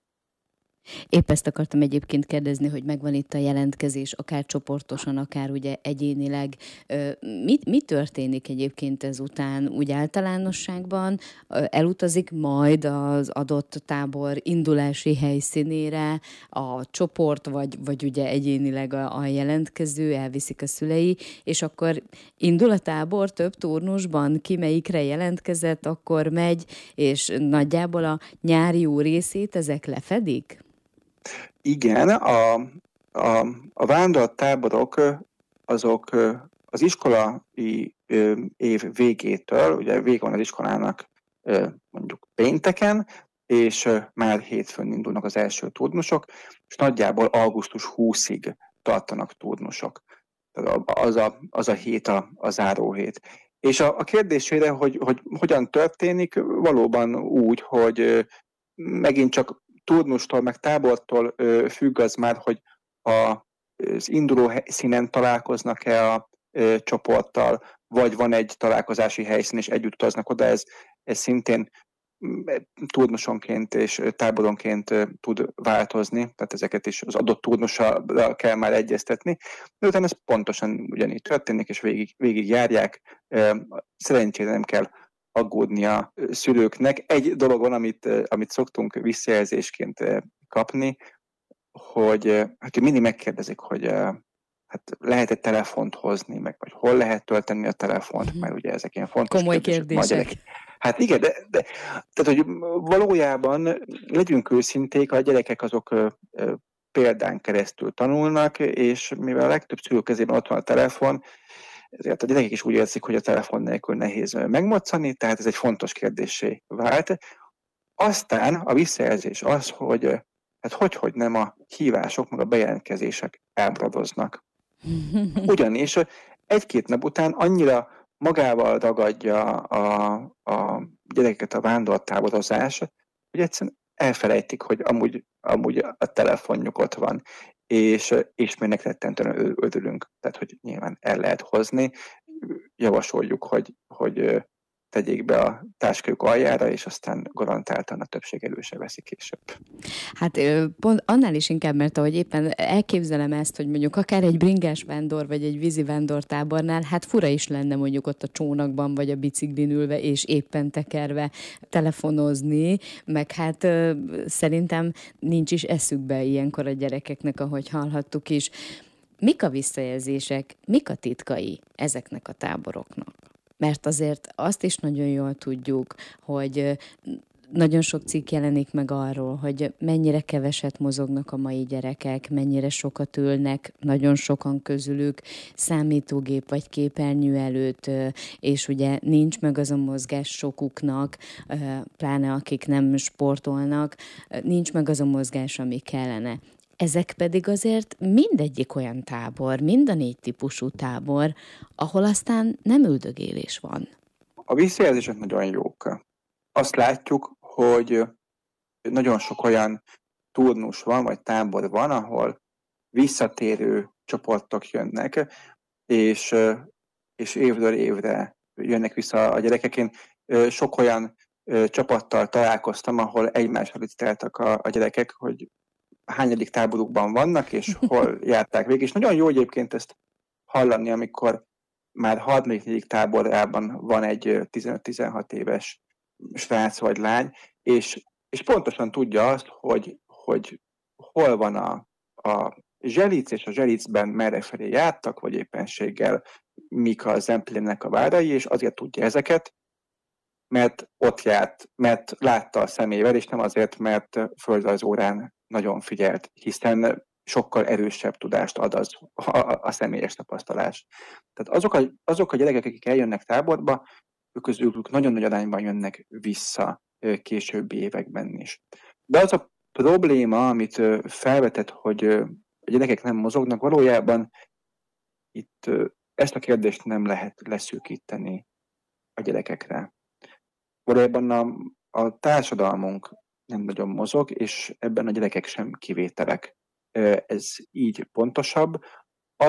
Épp ezt akartam egyébként kérdezni, hogy megvan itt a jelentkezés, akár csoportosan, akár ugye egyénileg. Mi, mi történik egyébként ezután úgy általánosságban? Elutazik majd az adott tábor indulási helyszínére a csoport, vagy, vagy ugye egyénileg a, a jelentkező, elviszik a szülei, és akkor indul a tábor több turnusban, ki melyikre jelentkezett, akkor megy, és nagyjából a nyári jó részét ezek lefedik? Igen, a, a, a vándortáborok azok az iskolai év végétől, ugye vége van az iskolának mondjuk pénteken, és már hétfőn indulnak az első turnusok, és nagyjából augusztus huszadikáig tartanak turnusok. Az a, az a hét a, a záróhét. És a, a kérdésére, hogy, hogy hogyan történik, valóban úgy, hogy megint csak turnustól, meg tábortól ö, függ az már, hogy a, az induló helyszínen találkoznak-e a ö, csoporttal, vagy van egy találkozási helyszín, és együtt utaznak oda, ez, ez szintén turnusonként és táboronként ö, tud változni, tehát ezeket is az adott turnussal kell már egyeztetni, de utána ez pontosan ugyanígy történik, és végig, végig járják, ö, szerencsére nem kell aggódni a szülőknek. Egy dolog van, amit, amit szoktunk visszajelzésként kapni, hogy hát mindig megkérdezik, hogy hát lehet-e telefont hozni, meg vagy hol lehet tölteni a telefont, uh-huh. mert ugye ezek ilyen fontos komoly kérdések. kérdések. Hát igen, de, de tehát, hogy valójában legyünk őszinték, a gyerekek azok példán keresztül tanulnak, és mivel a legtöbb szülő kezében ott van a telefon, ezért a gyerekek is úgy érzik, hogy a telefon nélkül nehéz megmoccani, tehát ez egy fontos kérdéssé vált. Aztán a visszajelzés az, hogy hát hogy-hogy nem a hívások, meg a bejelentkezések elmaradoznak. Ugyanis egy-két nap után annyira magával ragadja a, a gyerekeket a vándortáborozás, hogy egyszerűen elfelejtik, hogy amúgy, amúgy a telefonjuk ott van. és ismernek rettentően örülünk, tehát hogy nyilván el lehet hozni. Javasoljuk, hogy, hogy tegyék be a táskájuk aljára, és aztán garantáltan a többség elő se veszi később. Hát pont annál is inkább, mert ahogy éppen elképzelem ezt, hogy mondjuk akár egy bringás vándor, vagy egy vízi vándortábornál, hát fura is lenne mondjuk ott a csónakban, vagy a biciklin ülve, és éppen tekerve telefonozni, meg hát szerintem nincs is eszükbe ilyenkor a gyerekeknek, ahogy hallhattuk is. Mik a visszajelzések, mik a titkai ezeknek a táboroknak? Mert azért azt is nagyon jól tudjuk, hogy nagyon sok cikk jelenik meg arról, hogy mennyire keveset mozognak a mai gyerekek, mennyire sokat ülnek, nagyon sokan közülük számítógép vagy képernyő előtt, és ugye nincs meg az a mozgás sokuknak, pláne akik nem sportolnak, nincs meg az a mozgás, ami kellene. Ezek pedig azért mindegyik olyan tábor, mind a négy típusú tábor, ahol aztán nem üldögélés van. A visszajelzések nagyon jók. Azt látjuk, hogy nagyon sok olyan turnus van, vagy tábor van, ahol visszatérő csoportok jönnek, és, és évről évre jönnek vissza a gyerekek. Én sok olyan csapattal találkoztam, ahol egymásra licitáltak a, a gyerekek, hogy hányadik táborukban vannak, és hol járták végig. És nagyon jó egyébként ezt hallani, amikor már harmadik táborában van egy tizenöt-tizenhat éves srác vagy lány, és, és pontosan tudja azt, hogy, hogy hol van a, a Zselic, és a Zselicben merre felé jártak, vagy éppenséggel mik a Zemplénnek a várai, és azért tudja ezeket, mert ott járt, mert látta a szemével, és nem azért, mert földrajzórán nagyon figyelt, hiszen sokkal erősebb tudást ad az a, a személyes tapasztalás. Tehát azok a, azok a gyerekek, akik eljönnek táborba, ők közülük nagyon nagy arányban jönnek vissza későbbi években is. De az a probléma, amit felvetett, hogy a gyerekek nem mozognak, valójában itt ezt a kérdést nem lehet leszűkíteni a gyerekekre. Valójában a, a társadalmunk nem nagyon mozog, és ebben a gyerekek sem kivételek. Ez így pontosabb. Azt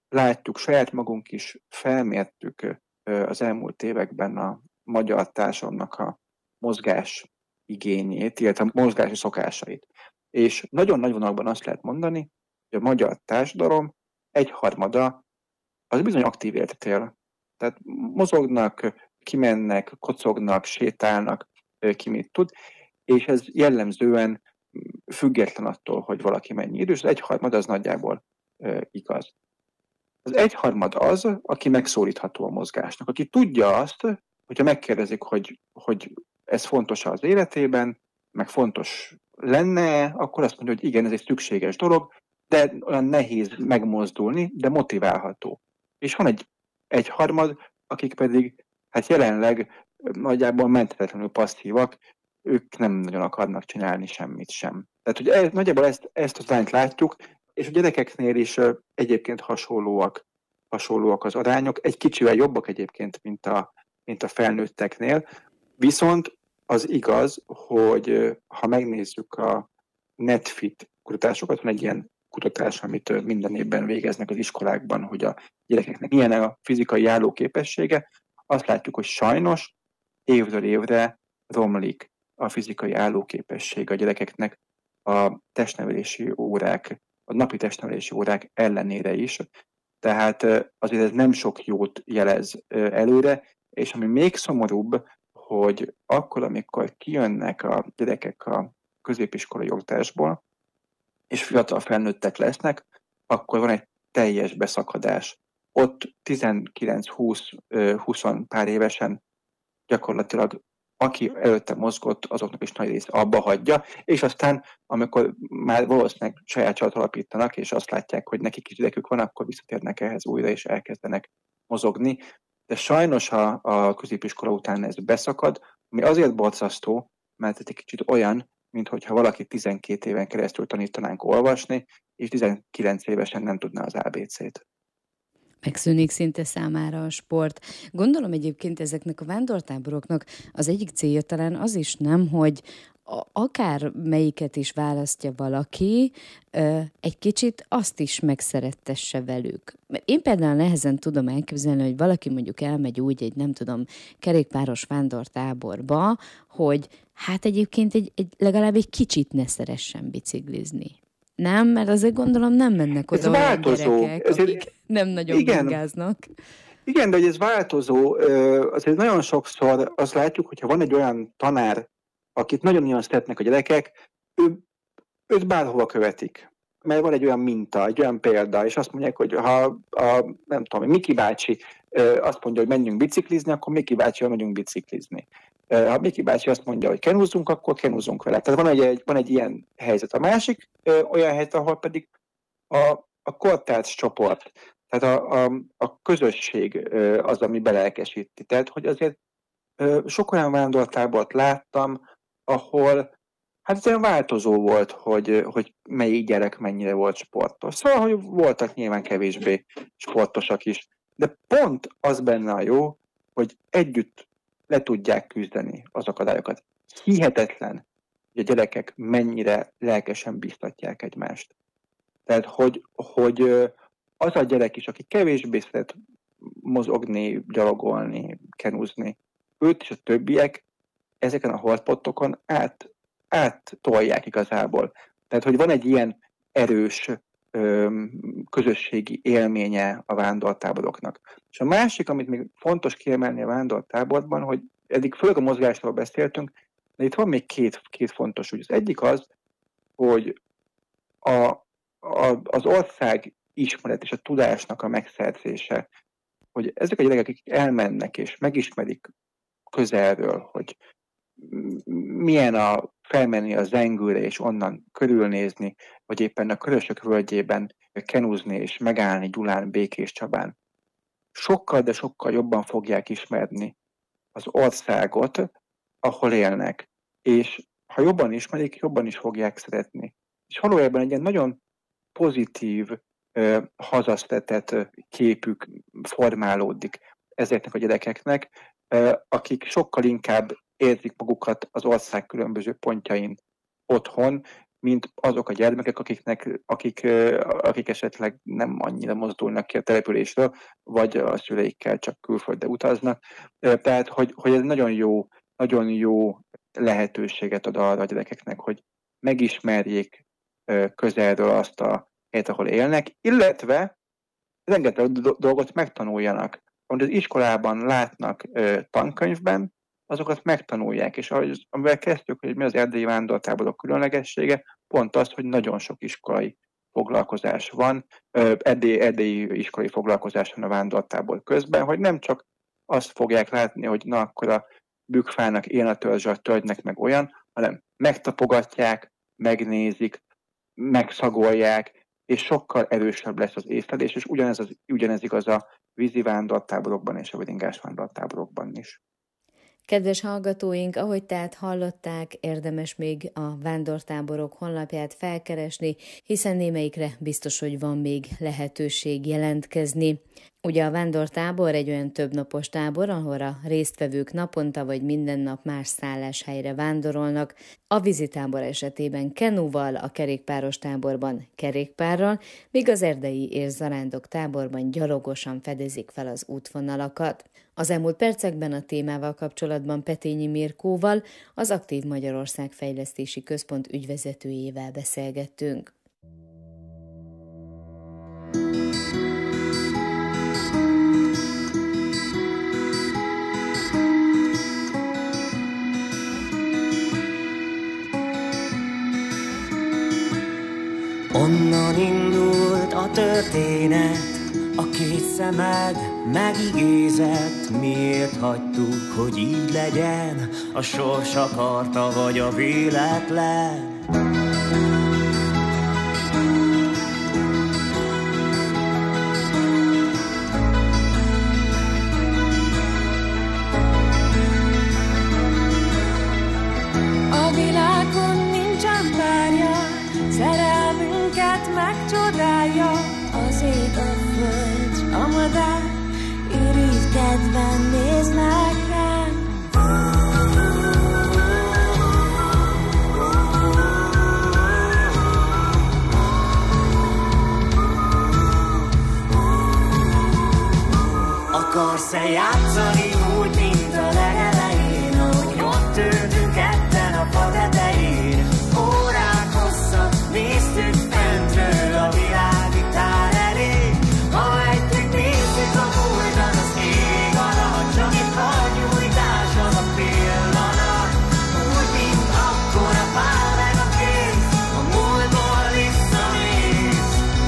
látjuk, saját magunk is felmértük az elmúlt években a magyar társadalomnak a mozgás igényét, illetve a mozgási szokásait. És nagyon nagy vonalban azt lehet mondani, hogy a magyar társadalom egyharmada az bizony aktív életet él. Tehát mozognak, kimennek, kocognak, sétálnak, ki mit tud, és ez jellemzően független attól, hogy valaki mennyi idős, az egyharmad az nagyjából igaz. Az egyharmad az, aki megszólítható a mozgásnak, aki tudja azt, hogyha megkérdezik, hogy, hogy ez fontos az életében, meg fontos lenne, akkor azt mondja, hogy igen, ez egy szükséges dolog, de olyan nehéz megmozdulni, de motiválható. És van egy egyharmad, akik pedig hát jelenleg nagyjából menthetetlenül passzívak, ők nem nagyon akarnak csinálni semmit sem. Tehát, hogy ez, nagyjából ezt, ezt az arányt látjuk, és a gyerekeknél is egyébként hasonlóak, hasonlóak az arányok, egy kicsivel jobbak egyébként, mint a, mint a felnőtteknél, viszont az igaz, hogy ha megnézzük a NetFit kutatásokat, van egy ilyen kutatás, amit minden évben végeznek az iskolákban, hogy a gyerekeknek milyen a fizikai állóképessége, azt látjuk, hogy sajnos évről évre romlik a fizikai állóképessége a gyerekeknek a testnevelési órák, a napi testnevelési órák ellenére is. Tehát azért ez nem sok jót jelez előre, és ami még szomorúbb, hogy akkor, amikor kijönnek a gyerekek a középiskolai oktatásból, és fiatal felnőttek lesznek, akkor van egy teljes beszakadás. Ott tizenkilenc-húsz pár évesen gyakorlatilag aki előtte mozgott, azoknak is nagy része abba hagyja, és aztán, amikor már valószínűleg saját családot alapítanak, és azt látják, hogy nekik is gyerekük van, akkor visszatérnek ehhez újra, és elkezdenek mozogni. De sajnos a, a középiskola után ez beszakad, ami azért borzasztó, mert ez egy kicsit olyan, mintha valaki tizenkét éven keresztül tanítanánk olvasni, és tizenkilenc évesen nem tudná az á bé cét. Megszűnik szinte számára a sport. Gondolom egyébként ezeknek a vándortáboroknak az egyik célja talán az is nem, hogy akár melyiket is választja valaki, egy kicsit azt is megszerettesse velük. Én például nehezen tudom elképzelni, hogy valaki mondjuk elmegy úgy egy, nem tudom, kerékpáros vándortáborba, hogy hát egyébként egy, egy, legalább egy kicsit ne szeressen biciklizni. Nem, mert azért gondolom nem mennek oda olyan gyerekek, ez akik egy... nem nagyon bringáznak. Igen, de hogy ez változó, azért nagyon sokszor azt látjuk, hogyha van egy olyan tanár, akit nagyon-nagyon szeretnek a gyerekek, ő, őt bárhova követik. Mert van egy olyan minta, egy olyan példa, és azt mondják, hogy ha a, nem tudom, Miki bácsi azt mondja, hogy menjünk biciklizni, akkor Miki bácsival megyünk biciklizni. Ha Miki bácsi azt mondja, hogy kenúzzunk, akkor kenúzzunk vele. Tehát van egy, van egy ilyen helyzet. A másik olyan helyzet, ahol pedig a, a kortárs csoport, tehát a, a, a közösség az, ami belelkesíti. Tehát, hogy azért sok olyan vándortábort láttam, ahol hát ez olyan változó volt, hogy, hogy melyik gyerek mennyire volt sportos. Szóval, hogy voltak nyilván kevésbé sportosak is. De pont az benne a jó, hogy együtt le tudják küzdeni az akadályokat. Hihetetlen, hogy a gyerekek mennyire lelkesen biztatják egymást. Tehát, hogy, hogy az a gyerek is, aki kevésbé szeret mozogni, gyalogolni, kenúzni, őt és a többiek ezeken a hotspotokon át, áttolják igazából. Tehát, hogy van egy ilyen erős ö, közösségi élménye a vándortáboroknak. És a másik, amit még fontos kiemelni a vándortáborban, hogy eddig főleg a mozgásról beszéltünk, de itt van még két, két fontos ügy. Az egyik az, hogy a, a, az ország ismeret és a tudásnak a megszerzése, hogy ezek a gyerekek, akik elmennek és megismerik közelről, hogy milyen a felmenni a Zengőre és onnan körülnézni, vagy éppen a Körösök völgyében kenúzni és megállni Gyulán, Békés Csabán. Sokkal, de sokkal jobban fogják ismerni az országot, ahol élnek. És ha jobban ismerik, jobban is fogják szeretni. És valójában egy ilyen nagyon pozitív, uh, hazasztetett képük formálódik ezeknek a gyerekeknek, uh, akik sokkal inkább érzik magukat az ország különböző pontjain otthon, mint azok a gyermekek, akiknek, akik, akik esetleg nem annyira mozdulnak ki a településről, vagy a szüleikkel csak külföldre utaznak. Tehát, hogy, hogy ez nagyon jó, nagyon jó lehetőséget ad arra a gyerekeknek, hogy megismerjék közelről azt a helyet, ahol élnek, illetve rengeteg dolgot megtanuljanak. Amit az iskolában látnak tankönyvben, azokat megtanulják, és ahogy, amivel kezdtük, hogy mi az erdélyi vándortáborok különlegessége, pont az, hogy nagyon sok iskolai foglalkozás van, erdélyi, erdélyi iskolai foglalkozás van a vándortábor közben, hogy nem csak azt fogják látni, hogy na akkor a bükkfának ilyen a törzse, a tölgynek meg olyan, hanem megtapogatják, megnézik, megszagolják, és sokkal erősebb lesz az észlelés, és ugyanez, az, ugyanez igaz a vízi vándortáborokban és a viringás vándortáborokban is. Kedves hallgatóink, ahogy tehát hallották, érdemes még a vándortáborok honlapját felkeresni, hiszen némelyikre biztos, hogy van még lehetőség jelentkezni. Ugye a vándortábor egy olyan többnapos tábor, ahol a résztvevők naponta vagy minden nap más szálláshelyre vándorolnak. A vízitábor esetében kenúval, a kerékpáros táborban kerékpárral, míg az erdei és zarándok táborban gyalogosan fedezik fel az útvonalakat. Az elmúlt percekben a témával kapcsolatban Petényi Mirkóval, az Aktív Magyarország Fejlesztési Központ ügyvezetőjével beszélgettünk. Onnan indult a történet, a két szemed megigézett. Miért hagytuk, hogy így legyen? A sors akarta, vagy a véletlen? A világon nincsen párja, szerelmünket megcsodálja. Az ég, a föld, a madár, irigykedven néznek ránk. Akarsz-e játszani úgy, mint a legelején, ahogy ott ültünk ketten a fa tetején? Órák hosszat néztük fentről a világítár elé. Ha együtt nézzük a múltat az ég alatt, csak egy karnyújtás az a pillanat. Úgy, mint akkor a pál meg a kéz, a múltból visszanéz.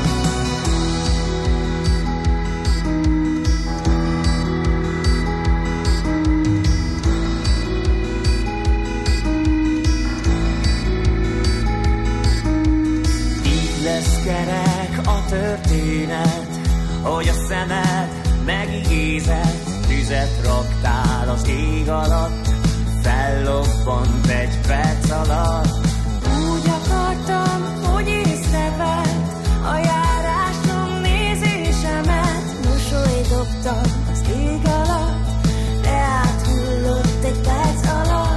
Lesz kerek a történet, hogy a szemed megigézett. Tüzet raktál az ég alatt, fellobbant egy perc alatt. Úgy akartam, hogy észrevedd a járásom nézésemet. Mosolydobtam az ég alatt, de áthullott egy perc alatt.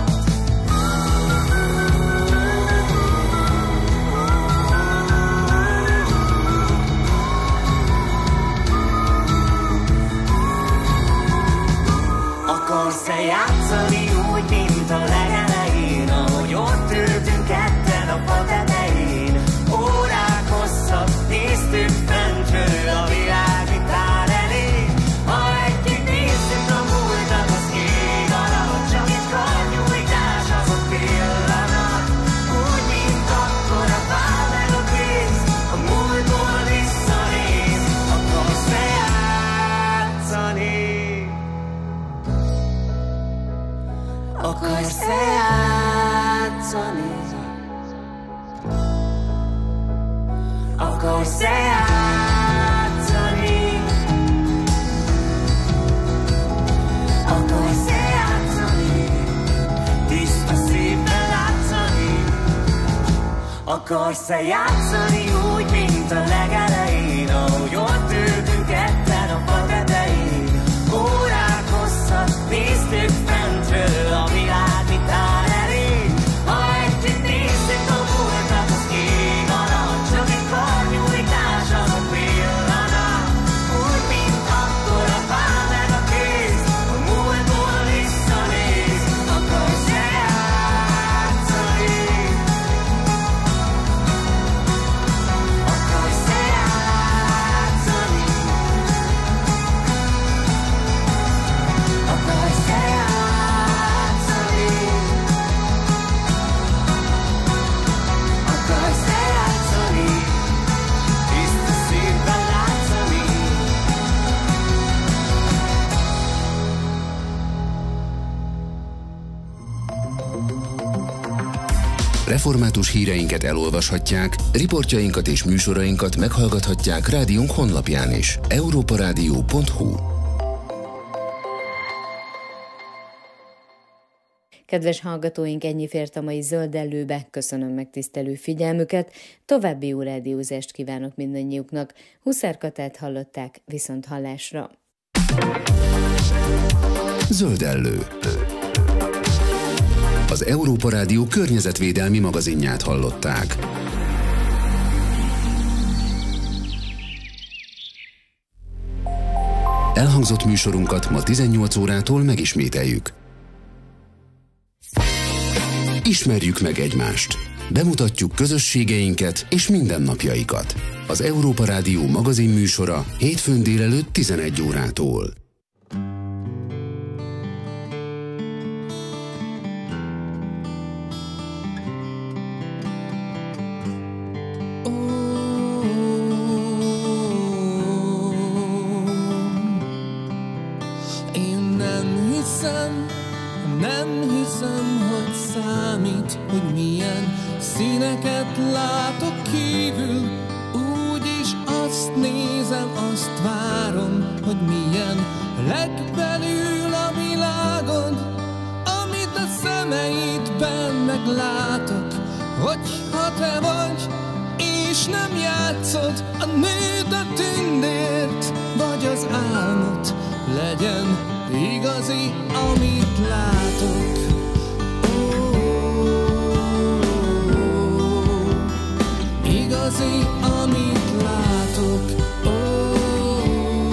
Akarsz-e játszani úgy, mint a legelején, ahogy ott ültünk ketten a fa tetején? Órák hosszat néztük fentről a világítár elé. Ha együtt nézzük a múltat az ég alatt, csak egy karnyújtás az a pillanat. Úgy, mint akkor a pál meg a kéz, a múltból visszanéz. Akarsz-e játszani? Akarsz-e játszani? Akarsz-e játszani? Akarsz-e játszani? Tiszta szívvel látszani? Akarsz-e játszani úgy, mint a legelején, ahogy ott ültünk ketten a fa tetején? Órák hosszat néztük fentről a világítár elé. Ha együtt nézzük a múltat az református híreinket elolvashatják, riportjainkat és műsorainkat meghallgathatják rádiónk honlapján is. európarádió pont hu. Kedves hallgatóink, ennyi fért a mai Zöldellőbe, köszönöm megtisztelő figyelmüket, további jó rádiózást kívánok mindannyiuknak. Huszár Katát hallották, viszont hallásra. Zöldellő. Az Európa Rádió környezetvédelmi magazinját hallották. Elhangzott műsorunkat ma tizennyolc órától megismételjük. Ismerjük meg egymást. Bemutatjuk közösségeinket és mindennapjaikat. Az Európa Rádió magazin műsora hétfőn délelőtt tizenegy órától. Nem hiszem, hogy számít, hogy milyen színeket látok kívül. Úgyis azt nézem, azt várom, hogy milyen legbelül a világon, amit a szemeidben meglátok. Hogyha te vagy, és nem játszod a nőt, a tündért, vagy az álmot, legyen igazi, amit látok. Oh, igazi, amit látok. Oh,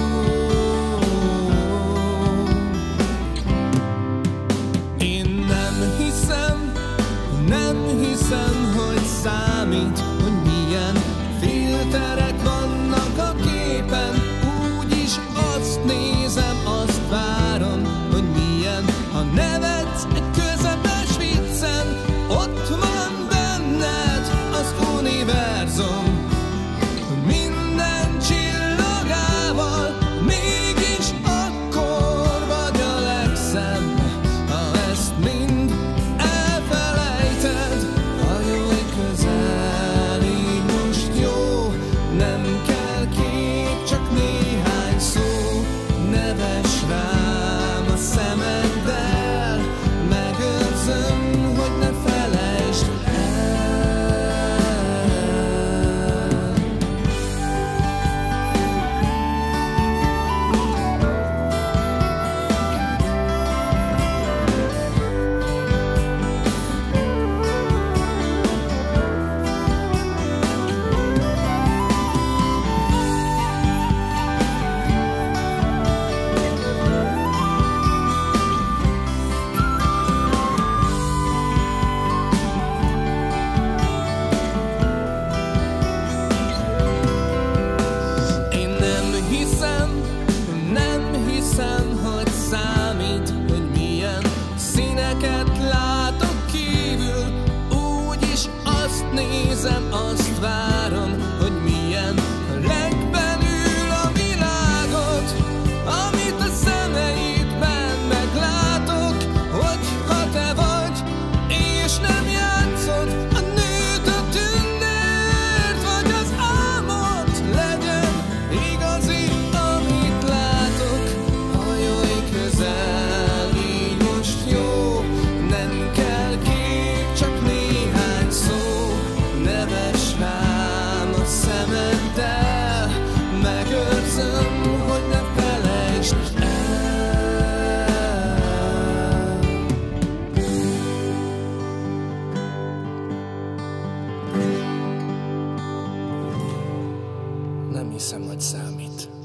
én nem hiszem, nem hiszem, hogy számít, hogy milyen filterek vannak a képen. Úgyis azt nézem, azt várom, hogy milyen, ha nevetsz egy közepes viccen, ott van benned az univerzum. Minden csillagával, mégis akkor vagy a legszebb, ha ezt mind elfelejted. Hajolj közel, így most jó, nem kell kép, csak néhány szó. Neves rám a szemeddel, megőrzöm, hogy ne felejtsd el. Én nem hiszem, nem hiszem, hogy számít, hogy milyen színeket látok kívül. Úgyis azt nézem, azt várom, hogy milyen legbelül a világot, amit a szemeidben meglátok. Hogyha te vagy, és nem játszod a nőt, a tündért, vagy az álmot, legyen igazi, amit látok. Hajolj közel, így most jó, nem kell kép, csak néhány szó. Neves rám a szemeddel, megőrzöm, hogy ne felejtsd el. Nem hiszem, hogy számít.